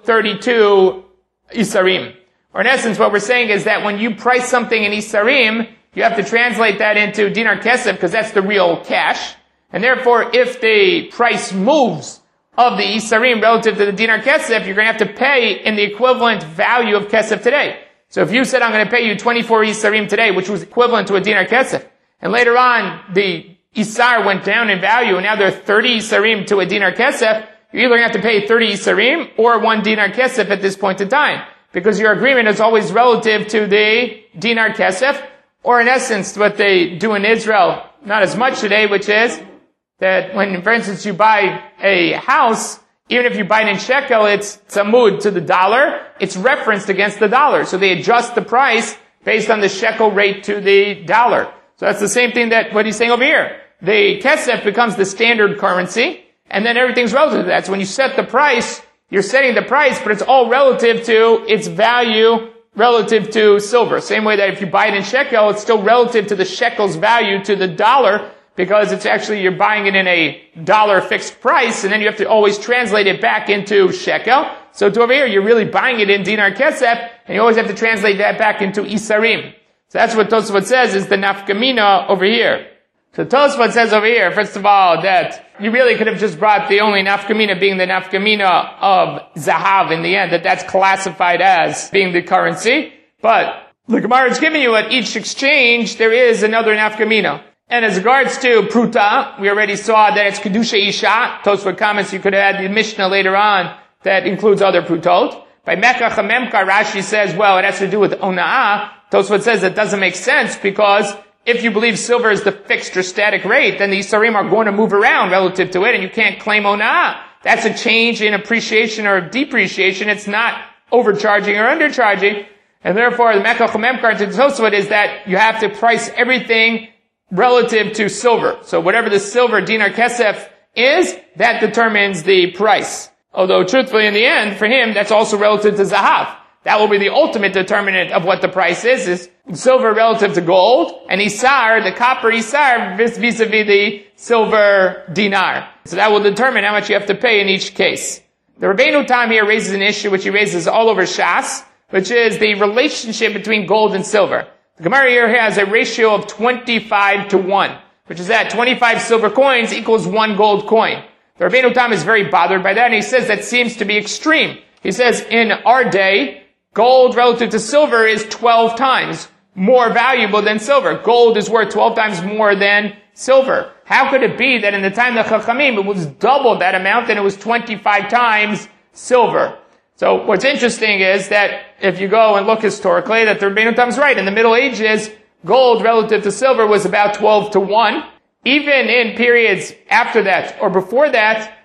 32 Isarim. Or in essence, what we're saying is that when you price something in Isarim, you have to translate that into dinar kesef because that's the real cash. And therefore, if the price moves of the Isarim relative to the dinar kesef, you're going to have to pay in the equivalent value of kesef today. So if you said, I'm going to pay you 24 Isarim today, which was equivalent to a dinar kesef, and later on, the Isar went down in value, and now there are 30 Isarim to a dinar kesef, you're either going to have to pay 30 Isarim or 1 dinar kesef at this point in time. Because your agreement is always relative to the dinar kesef, or in essence, what they do in Israel, not as much today, which is that when, for instance, you buy a house, even if you buy it in shekel, it's tzamud to the dollar, it's referenced against the dollar. So they adjust the price based on the shekel rate to the dollar. So that's the same thing that what he's saying over here. The kesef becomes the standard currency, and then everything's relative to that. So when you set the price, you're setting the price, but it's all relative to its value relative to silver. Same way that if you buy it in shekel, it's still relative to the shekel's value to the dollar, because it's actually, you're buying it in a dollar fixed price, and then you have to always translate it back into shekel. So to over here, you're really buying it in dinar kesef, and you always have to translate that back into isarim. So that's what Tosfot says is the nafkamina over here. So Tosfot says over here, first of all, that you really could have just brought the only nafkamina being the nafkamina of Zahav in the end, that's classified as being the currency. But the Gemara is giving you at each exchange, there is another nafkamina. And as regards to Pruta, we already saw that it's Kedusha Isha. Tosfot comments you could add the Mishnah later on that includes other Prutot. By Mekach HaMemkar, Rashi says, well, it has to do with Ona'ah. Tosfot says it doesn't make sense because if you believe silver is the fixed or static rate, then the Isarim are going to move around relative to it, and you can't claim Ona'ah. That's a change in appreciation or depreciation. It's not overcharging or undercharging. And therefore, the Mekach HaMemkar to Tosfot is that you have to price everything relative to silver. So whatever the silver dinar kesef is, that determines the price. Although truthfully in the end, for him, that's also relative to Zahav. That will be the ultimate determinant of what the price is silver relative to gold, and Isar, the copper Isar, vis-a-vis the silver dinar. So that will determine how much you have to pay in each case. The Rabbeinu Tam here raises an issue which he raises all over Shas, which is the relationship between gold and silver. The Gemara here has a ratio of 25 to 1, which is that 25 silver coins equals 1 gold coin. The Rabbeinu Tam is very bothered by that, and he says that seems to be extreme. He says in our day, gold relative to silver is 12 times more valuable than silver. Gold is worth 12 times more than silver. How could it be that in the time of the Chachamim it was double that amount and it was 25 times silver? So what's interesting is that if you go and look historically, that the Rabbeinu Tam is right. In the Middle Ages, gold relative to silver was about 12 to 1. Even in periods after that or before that,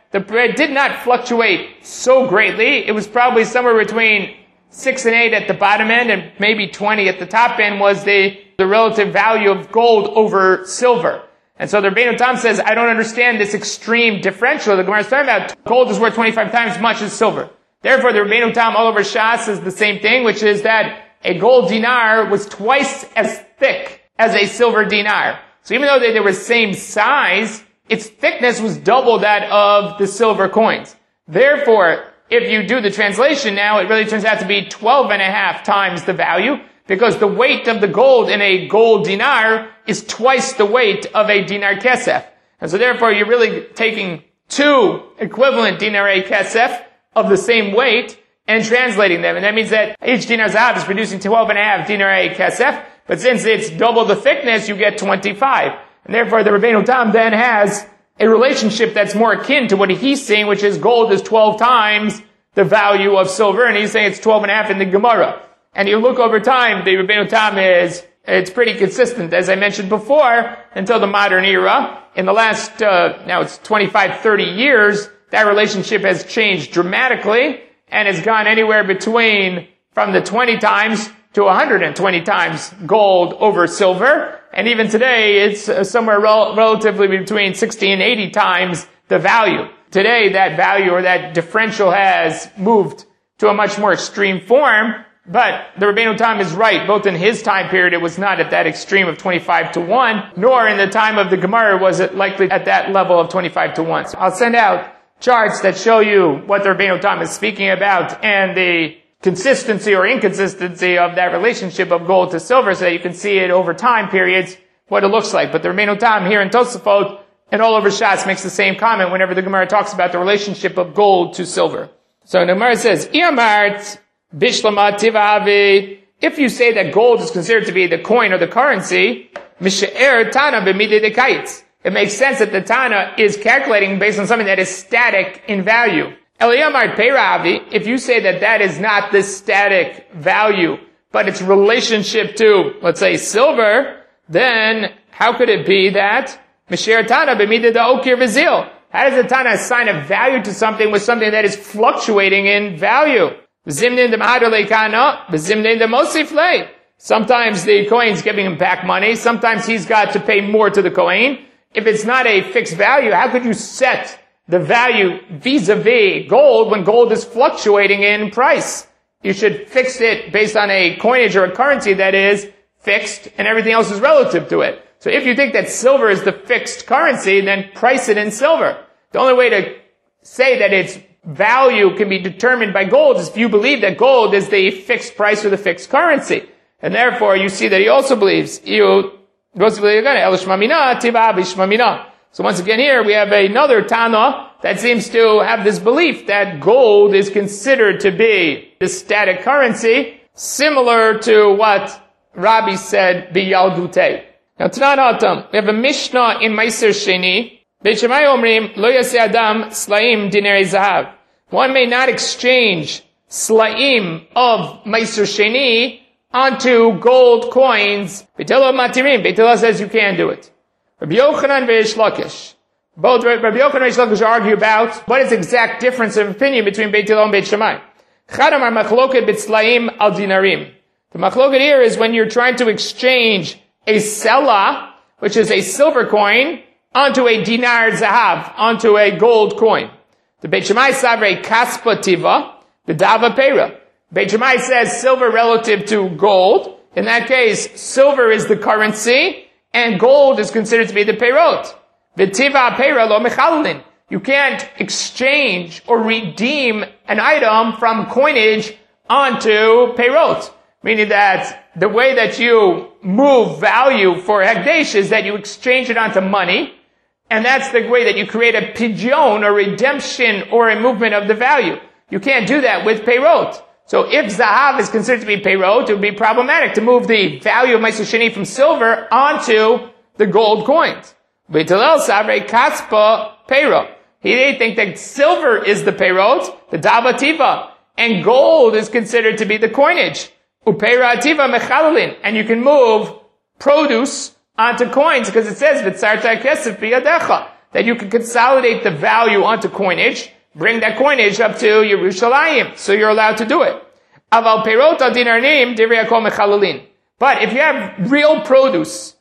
the bread did not fluctuate so greatly. It was probably somewhere between 6 and 8 at the bottom end and maybe 20 at the top end was the relative value of gold over silver. And so the Rabbeinu Tam says, I don't understand this extreme differential the Gemara is talking about. Gold is worth 25 times as much as silver. Therefore, the Rabbeinu Tam all over Shas says the same thing, which is that a gold dinar was twice as thick as a silver dinar. So even though they were the same size, its thickness was double that of the silver coins. Therefore, if you do the translation now, it really turns out to be 12 and a half times the value, because the weight of the gold in a gold dinar is twice the weight of a dinar kesef. And so therefore, you're really taking two equivalent dinarei kesef of the same weight and translating them. And that means that each dinar zahav is producing 12 and a half dinarei kesef, but since it's double the thickness, you get 25. And therefore, the Rabbeinu Tam then has a relationship that's more akin to what he's saying, which is gold is 12 times the value of silver, and he's saying it's 12 and a half in the Gemara. And you look over time, the Rabbeinu Tam it's pretty consistent, as I mentioned before, until the modern era. In the last, now it's 25, 30 years, that relationship has changed dramatically, and has gone anywhere between from the 20 times to 120 times gold over silver. And even today, it's somewhere relatively between 60 and 80 times the value. Today, that value or that differential has moved to a much more extreme form, but the Rabbeinu Tam is right. Both in his time period, it was not at that extreme of 25 to 1, nor in the time of the Gemara was it likely at that level of 25 to 1. So I'll send out charts that show you what the Rabbeinu Tam is speaking about and the consistency or inconsistency of that relationship of gold to silver so that you can see it over time periods, what it looks like. But the Rabbeinu Tam here in Tosafot and all over Shas makes the same comment whenever the Gemara talks about the relationship of gold to silver. So the Gemara says, Iyamart bishlama tivahavi. If you say that gold is considered to be the coin or the currency, mishe'er tana b'midei dekaitz. It makes sense that the Tana is calculating based on something that is static in value. Eliyamar Peiravi, if you say that that is not the static value, but its relationship to, let's say, silver, then how could it be that Misher Tana b'midei da'okir v'zil? How does the Tana assign a value to something with something that is fluctuating in value? Sometimes the Kohen's giving him back money. Sometimes he's got to pay more to the Kohen. If it's not a fixed value, how could you set the value vis-a-vis gold when gold is fluctuating in price? You should fix it based on a coinage or a currency that is fixed and everything else is relative to it. So if you think that silver is the fixed currency, then price it in silver. The only way to say that its value can be determined by gold is if you believe that gold is the fixed price or the fixed currency. And therefore you see that he also believes so once again here we have another Tana that seems to have this belief that gold is considered to be the static currency, similar to what Rabbi said b'Yaldutei. Now Tanan we have a Mishnah in Meiser Sheni. Beit Shammai omrim lo yaseh adam slaim dinarei zahav. One may not exchange slaim of Meiser Sheni onto gold coins. Beit Hillel matirim. Beit Hillel says you can do it. Rabbi Yochanan v'Reish Lakish. Both Rabbi Yochanan and Reish Lakish argue about what is the exact difference of opinion between Beit Hillel and Beit Shammai. Chadam are machloket b'tzlaim al dinarim. The machloket here is when you're trying to exchange a sela, which is a silver coin, onto a dinar zahav, onto a gold coin. The Beit Shammai savrei kaspa tiva, b'dava peira. Beit Shammai says silver relative to gold. In that case, silver is the currency, and gold is considered to be the peirot. V'tiva peira lo mechalin. You can't exchange or redeem an item from coinage onto peirot. Meaning that the way that you move value for hekdesh is that you exchange it onto money, and that's the way that you create a pidyon, or redemption, or a movement of the value. You can't do that with peirot. So if zahav is considered to be peirot, it would be problematic to move the value of Meiser Sheni from silver onto the gold coins. Beit Hillel savrei kaspa peirot. They think that silver is the peirot, the dava tiva, and gold is considered to be the coinage. Upeira tiva mechalin, and you can move produce onto coins because it says v'tzarta kesef biyadecha. that you can consolidate the value onto coinage, bring that coinage up to Yerushalayim. So you're allowed to do it. Aval perot al dinarim divrei hakol mechalalin. But if you have real produce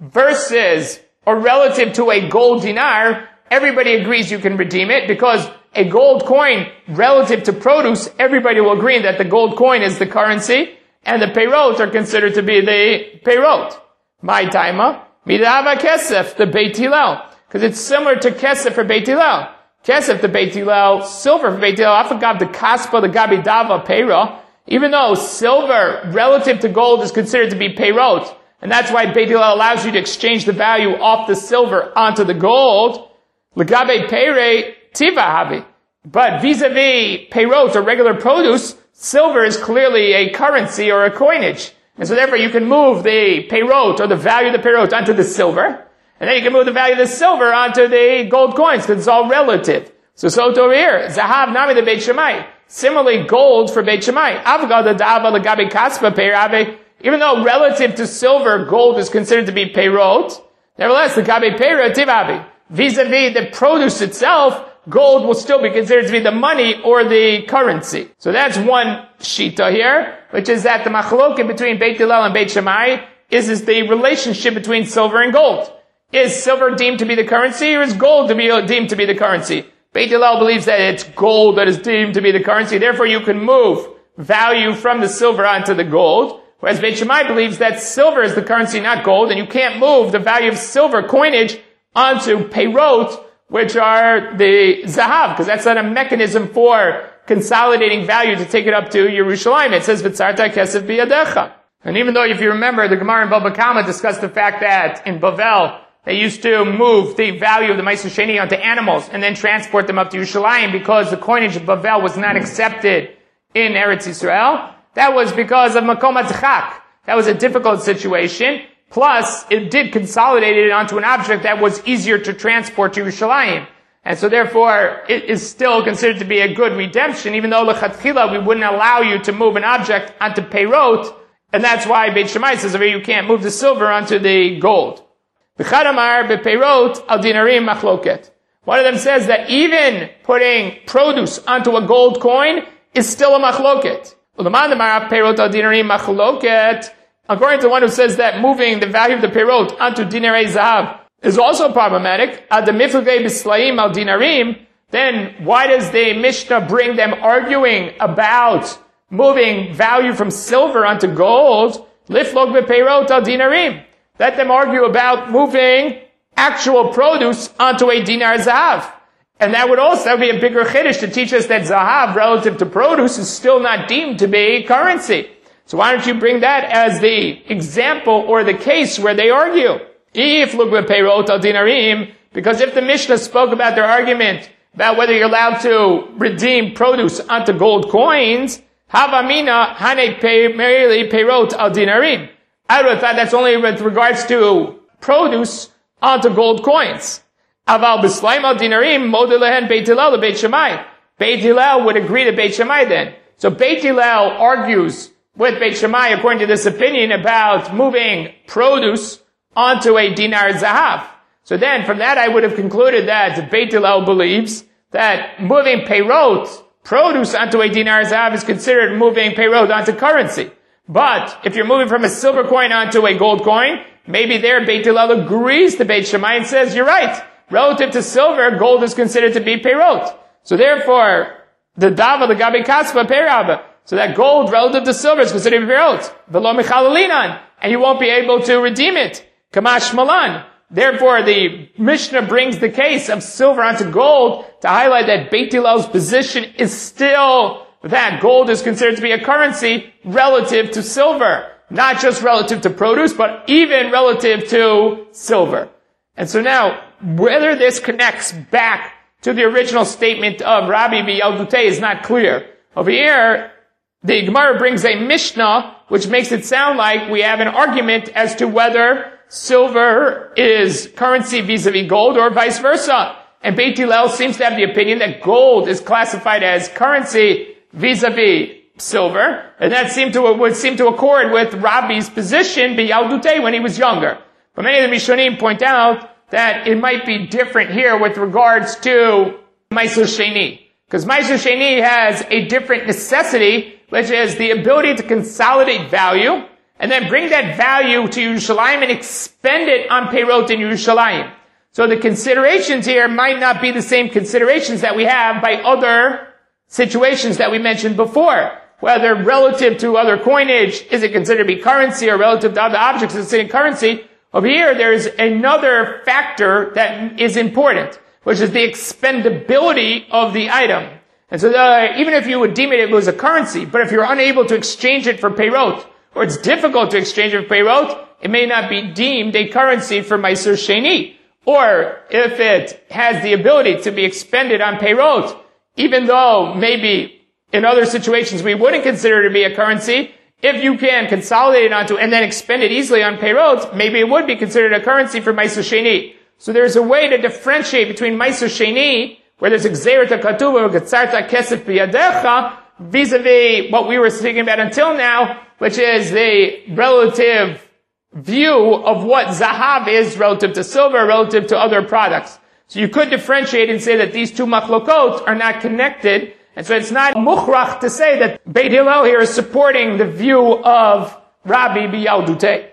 versus or relative to a gold dinar, everybody agrees you can redeem it because a gold coin relative to produce, everybody will agree that the gold coin is the currency and the perot are considered to be the perot. My taima, midava kesef, the Beit Hillel. Because it's similar to kesef for Beit Hillel. Kesef, the Beit Hillel, silver for Beit Hillel, afagav the kaspa, the gabi dava, pera. Even though silver relative to gold is considered to be perot, and that's why Beit Hillel allows you to exchange the value off the silver onto the gold, legabe pere tiva havi. But vis-a-vis perot or regular produce, silver is clearly a currency or a coinage. And so therefore you can move the perot or the value of the perot onto the silver, and then you can move the value of the silver onto the gold coins because it's all relative. So over here, zahav nami the Beit Shammai. Similarly, gold for Beit Shammai. Avgad da'ava legabe kaspa peirave. Even though relative to silver, gold is considered to be peirot, nevertheless, legabe peira tivavi. Vis-a-vis the produce itself, gold will still be considered to be the money or the currency. So that's one shita here, which is that the machloket between Beit Hillel and Beit Shammai is the relationship between silver and gold. Is silver deemed to be the currency or is gold to be deemed to be the currency? Beit Hillel believes that it's gold that is deemed to be the currency. Therefore, you can move value from the silver onto the gold. Whereas Beit Shammai believes that silver is the currency, not gold, and you can't move the value of silver coinage onto perot, which are the zahav, because that's not a mechanism for consolidating value to take it up to Yerushalayim. It says, V'tzarta kesef biyadecha. And even though, if you remember, the Gemara in Bava Kama discussed the fact that in Bavel, they used to move the value of the Ma'aser Sheni onto animals and then transport them up to Yerushalayim because the coinage of Bavel was not accepted in Eretz Yisrael. That was because of Makom HaTzchak. That was a difficult situation. Plus, it did consolidate it onto an object that was easier to transport to Yerushalayim. And so therefore, it is still considered to be a good redemption, even though lechatchila we wouldn't allow you to move an object onto perot, and that's why Beit Shammai says over here you can't move the silver onto the gold. B'chadamar beperot al dinarim machloket. One of them says that even putting produce onto a gold coin is still a machloket. Perot al dinarim machloket. According to one who says that moving the value of the perot onto dinarei zahav is also problematic, ad miflagei b'slaim al dinarim, then why does the Mishnah bring them arguing about moving value from silver onto gold? Liflog beperot al dinarim. Let them argue about moving actual produce onto a dinar zahav. And that would be a bigger chiddush to teach us that zahav relative to produce is still not deemed to be currency. So why don't you bring that as the example or the case where they argue? If look with perot al dinarim, because if the Mishnah spoke about their argument about whether you're allowed to redeem produce onto gold coins, havamina hane merely perot al dinarim. I would have thought that's only with regards to produce onto gold coins. Aval b'slaim al dinarim modilehen Beit Hillel Beit Shammai. Beit Hillel would agree to Beit Shammai then. So Beit Hillel argues with Beit Shammai according to this opinion about moving produce onto a dinar zahav. So then from that I would have concluded that Beit Hillel believes that moving perot, produce onto a dinar zahav is considered moving perot onto currency. But if you're moving from a silver coin onto a gold coin, maybe there Beit Hillel agrees to Beit Shammai and says, you're right. Relative to silver, gold is considered to be perot. So therefore, the dava, the gabi kaspa, perab. So that gold relative to silver is considered to be perot. V'lo mechalalinan. And you won't be able to redeem it. Kamash malan. Therefore, the Mishnah brings the case of silver onto gold to highlight that Beit Hillel's position is still that gold is considered to be a currency relative to silver. Not just relative to produce, but even relative to silver. And so now, whether this connects back to the original statement of Rabbi B'Yaldutei is not clear. Over here, the Gemara brings a Mishnah, which makes it sound like we have an argument as to whether silver is currency vis-a-vis gold or vice versa. And Beit Hillel seems to have the opinion that gold is classified as currency vis-a-vis silver, and that would seem to accord with Rabbi's position B'Yaldutei when he was younger. But many of the Mishonim point out that it might be different here with regards to Meiser Sheni. Because Meiser Sheni has a different necessity, which is the ability to consolidate value and then bring that value to Yerushalayim and expend it on Peirot in Yerushalayim. So the considerations here might not be the same considerations that we have by other situations that we mentioned before. Whether relative to other coinage, is it considered to be currency, or relative to other objects, is it currency? Over here, there's another factor that is important, which is the expendability of the item. And so even if you would deem it was a currency, but if you're unable to exchange it for Peirot, or it's difficult to exchange it for Peirot, it may not be deemed a currency for Meiser Sheni. Or if it has the ability to be expended on Peirot, even though maybe in other situations we wouldn't consider it to be a currency, if you can consolidate it onto and then expend it easily on Peirot, maybe it would be considered a currency for Meiser Sheni. So there's a way to differentiate between Meiser Sheni, where there's Gzeirut HaKatuv, Getzarta Kesef B'yadecha, vis-a-vis what we were speaking about until now, which is the relative view of what Zahav is relative to silver, relative to other products. So you could differentiate and say that these two machlokot are not connected, and so it's not mukhrach to say that Beit Hillel here is supporting the view of Rabbi B'Yaldutei.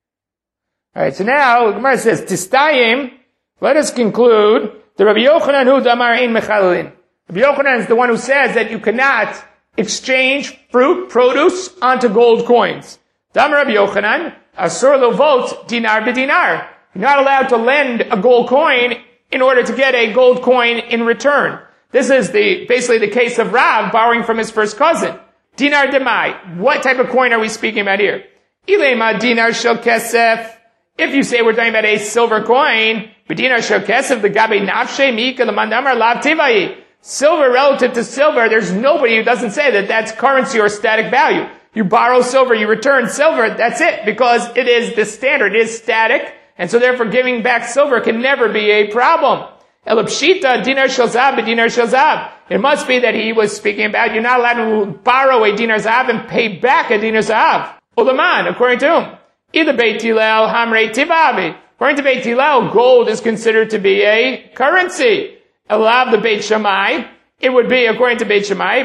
Alright, so now the Gemara says, Tistayim, let us conclude, the Rabbi Yochanan hu damar ein mechalelin. Rabbi Yochanan is the one who says that you cannot exchange fruit, produce, onto gold coins. Damar Rabbi Yochanan, asur lovot dinar b'dinar. You're not allowed to lend a gold coin in order to get a gold coin in return. This is basically the case of Rav borrowing from his first cousin. Dinar demai. What type of coin are we speaking about here? Ilema dinar shel kesef. If you say we're talking about a silver coin, b'dinar shel kesef, the gabe nafshe mika l'mandamar lav tivai. Silver relative to silver, there's nobody who doesn't say that that's currency or static value. You borrow silver, you return silver, that's it, because it is the standard, it is static, and so therefore giving back silver can never be a problem. Elapshita, dinar shel zav, b'dinar shel zav. It must be that he was speaking about you're not allowed to borrow a dinar zav and pay back a dinar zav. Ulaman, according to whom? Either Beit Hillel, hamrei tivavi. According to Beit Hillel, gold is considered to be a currency. Alav the Beit Shammai, it would be, according to Beit Shammai,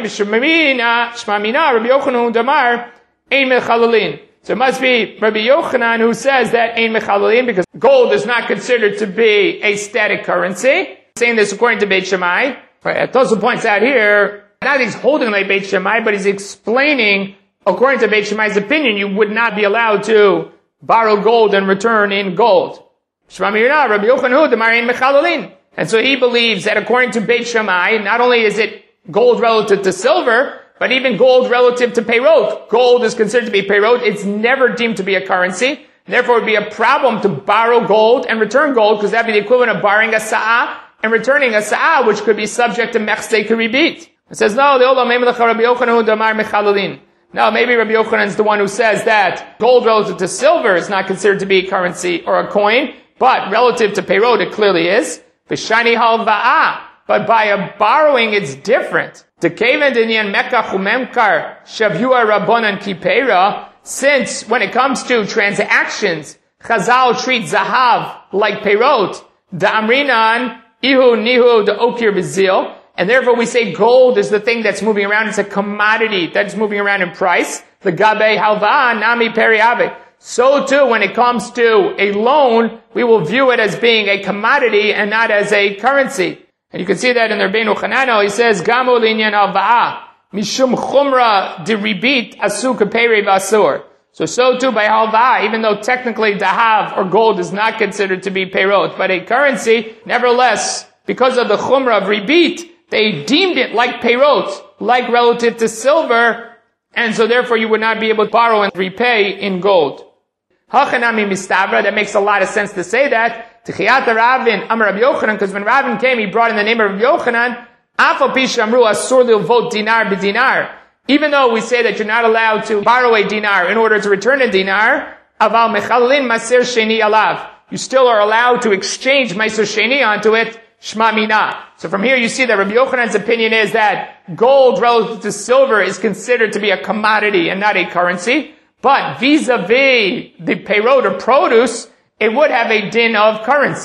Shmamina, Rabbi Yochanan damar, ein mechalelin. So it must be Rabbi Yochanan who says that ein mechalelin, because gold is not considered to be a static currency. Saying this according to Beit Shammai. Right, Tosu points out here, not that he's holding like Beit Shammai, but he's explaining, according to Beit Shammai's opinion, you would not be allowed to borrow gold and return in gold. Shmamina, Rabbi Yochanan damar ein mechalelin. And so he believes that according to Beit Shammai, not only is it gold relative to silver, but even gold relative to Peirot. Gold is considered to be Peirot. It's never deemed to be a currency. Therefore, it would be a problem to borrow gold and return gold, because that would be the equivalent of borrowing a sa'ah and returning a sa'ah, which could be subject to mechsei karibit. It says, no, the olam Rabbi Yochanan damar mechalelin. No, maybe Rabbi Yochanan is the one who says that gold relative to silver is not considered to be a currency or a coin, but relative to Peirot, it clearly is. B'shani halva'ah, but by a borrowing it's different. Dekeven dinyan mekach umemkar shavua rabbanan kipeira. Since when it comes to transactions, Chazal treat zahav like peirot. Da'amrinan ihu nihu de'okir b'zil, and therefore we say gold is the thing that's moving around. It's a commodity that's moving around in price. The gabe halva'ah nami periave. So too, when it comes to a loan, we will view it as being a commodity and not as a currency. And you can see that in the Rabbeinu Chanano. He says, Gamo linyan halva'ah, mishum chumra diribit asu kaperi v'asur. So too by halva'ah, even though technically dahav or gold is not considered to be peirot, but a currency, nevertheless, because of the chumra of ribit, they deemed it like peirot, like relative to silver, and so therefore you would not be able to borrow and repay in gold. Hachanami mistabra, that makes a lot of sense to say that. Techiyat Ravin, Amar Rabbi Yochanan, because when Ravin came, he brought in the name of Rabbi Yochanan, Afal Pish Amru Asur Lilvot Dinar B'Dinar. Even though we say that you're not allowed to borrow a dinar in order to return a dinar, Aval Mechalin Maser Sheni Alav. You still are allowed to exchange Maser Sheni onto it, Shma Mina. So from here you see that Rabbi Yochanan's opinion is that gold relative to silver is considered to be a commodity and not a currency. But vis-a-vis the peirot or produce, it would have a din of currency.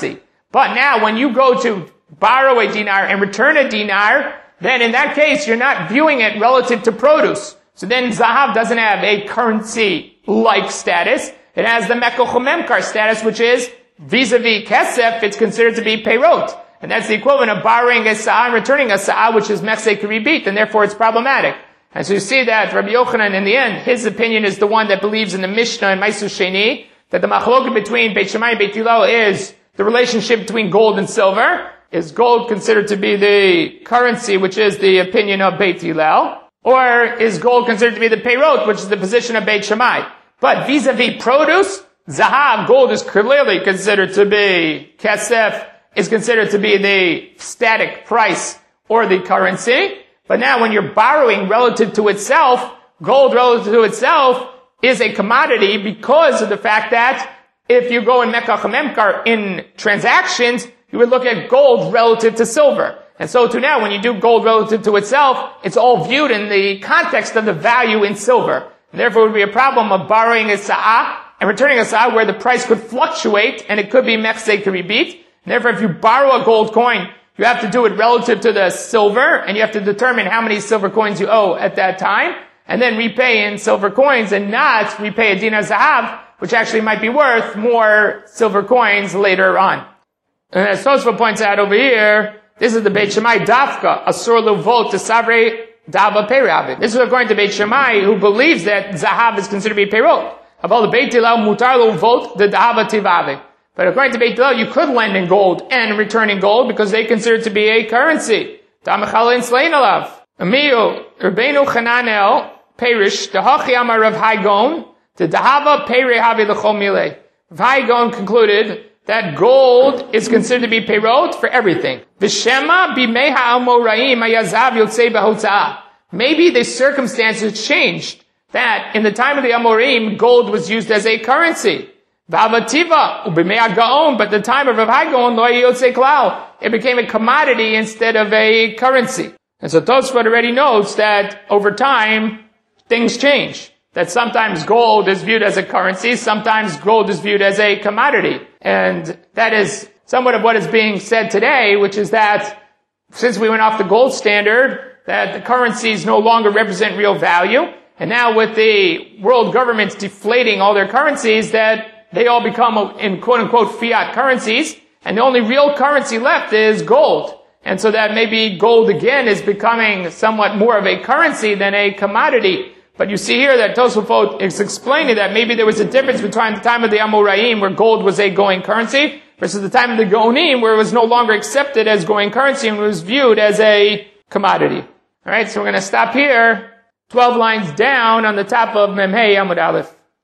But now when you go to borrow a dinar and return a dinar, then in that case you're not viewing it relative to produce. So then zahav doesn't have a currency-like status. It has the mekoch memkar status, which is vis-a-vis kesef, it's considered to be peirot. And that's the equivalent of borrowing a sa'ah and returning a sa'ah, which is mechsek ribit, and therefore it's problematic. And so you see that Rabbi Yochanan, in the end, his opinion is the one that believes in the Mishnah and Maisu Sheni, that the machloket between Beit Shammai and Beit Hillel is the relationship between gold and silver. Is gold considered to be the currency, which is the opinion of Beit Hillel? Or is gold considered to be the peirot, which is the position of Beit Shammai? But vis-a-vis produce, zahav, gold is clearly considered to be kesef, is considered to be the static price or the currency. But now when you're borrowing relative to itself, gold relative to itself is a commodity because of the fact that if you go in Mekach Memkar in transactions, you would look at gold relative to silver. And so to now, when you do gold relative to itself, it's all viewed in the context of the value in silver. And therefore it would be a problem of borrowing a sa'ah and returning a sa'ah where the price could fluctuate and it could be mechsek ribit. And therefore if you borrow a gold coin, you have to do it relative to the silver, and you have to determine how many silver coins you owe at that time, and then repay in silver coins and not repay a dinar zahav, which actually might be worth more silver coins later on. And as Tosfot points out over here, this is the Beit Shammai dafka, asur luvot tesavre dava peiravid. This is according to Beit Shammai, who believes that zahav is considered to be peirot. About the Beit Hillel mutar luvot the dava tivave. But according to Beit Hillel, you could lend in gold and return in gold because they consider it to be a currency. Tamechala in slain alav. Amiyu Rabbeinu Chananel perish dehachi amar Rav Haigon the dahava peirei havi l'chol milei. Rav Haigon concluded that gold is considered to be peirot for everything. V'shema b'mei ha'amoraim hayazav yotzei b'hotzah. Maybe the circumstances changed that in the time of the Amorim, gold was used as a currency. V'avativa u'b'mei ha'gaon, but the time of Rav Haigon lo yotzei klal, it became a commodity instead of a currency. And so Tosfot already notes that over time, things change. That sometimes gold is viewed as a currency, sometimes gold is viewed as a commodity. And that is somewhat of what is being said today, which is that since we went off the gold standard, that the currencies no longer represent real value. And now with the world governments deflating all their currencies, that they all become in quote-unquote fiat currencies, and the only real currency left is gold. And so that maybe gold again is becoming somewhat more of a currency than a commodity. But you see here that Tosfot is explaining that maybe there was a difference between the time of the Amoraim, where gold was a going currency, versus the time of the Gaonim, where it was no longer accepted as going currency and was viewed as a commodity. Alright, so we're going to stop here, 12 lines down on the top of Memhei Amud Aleph.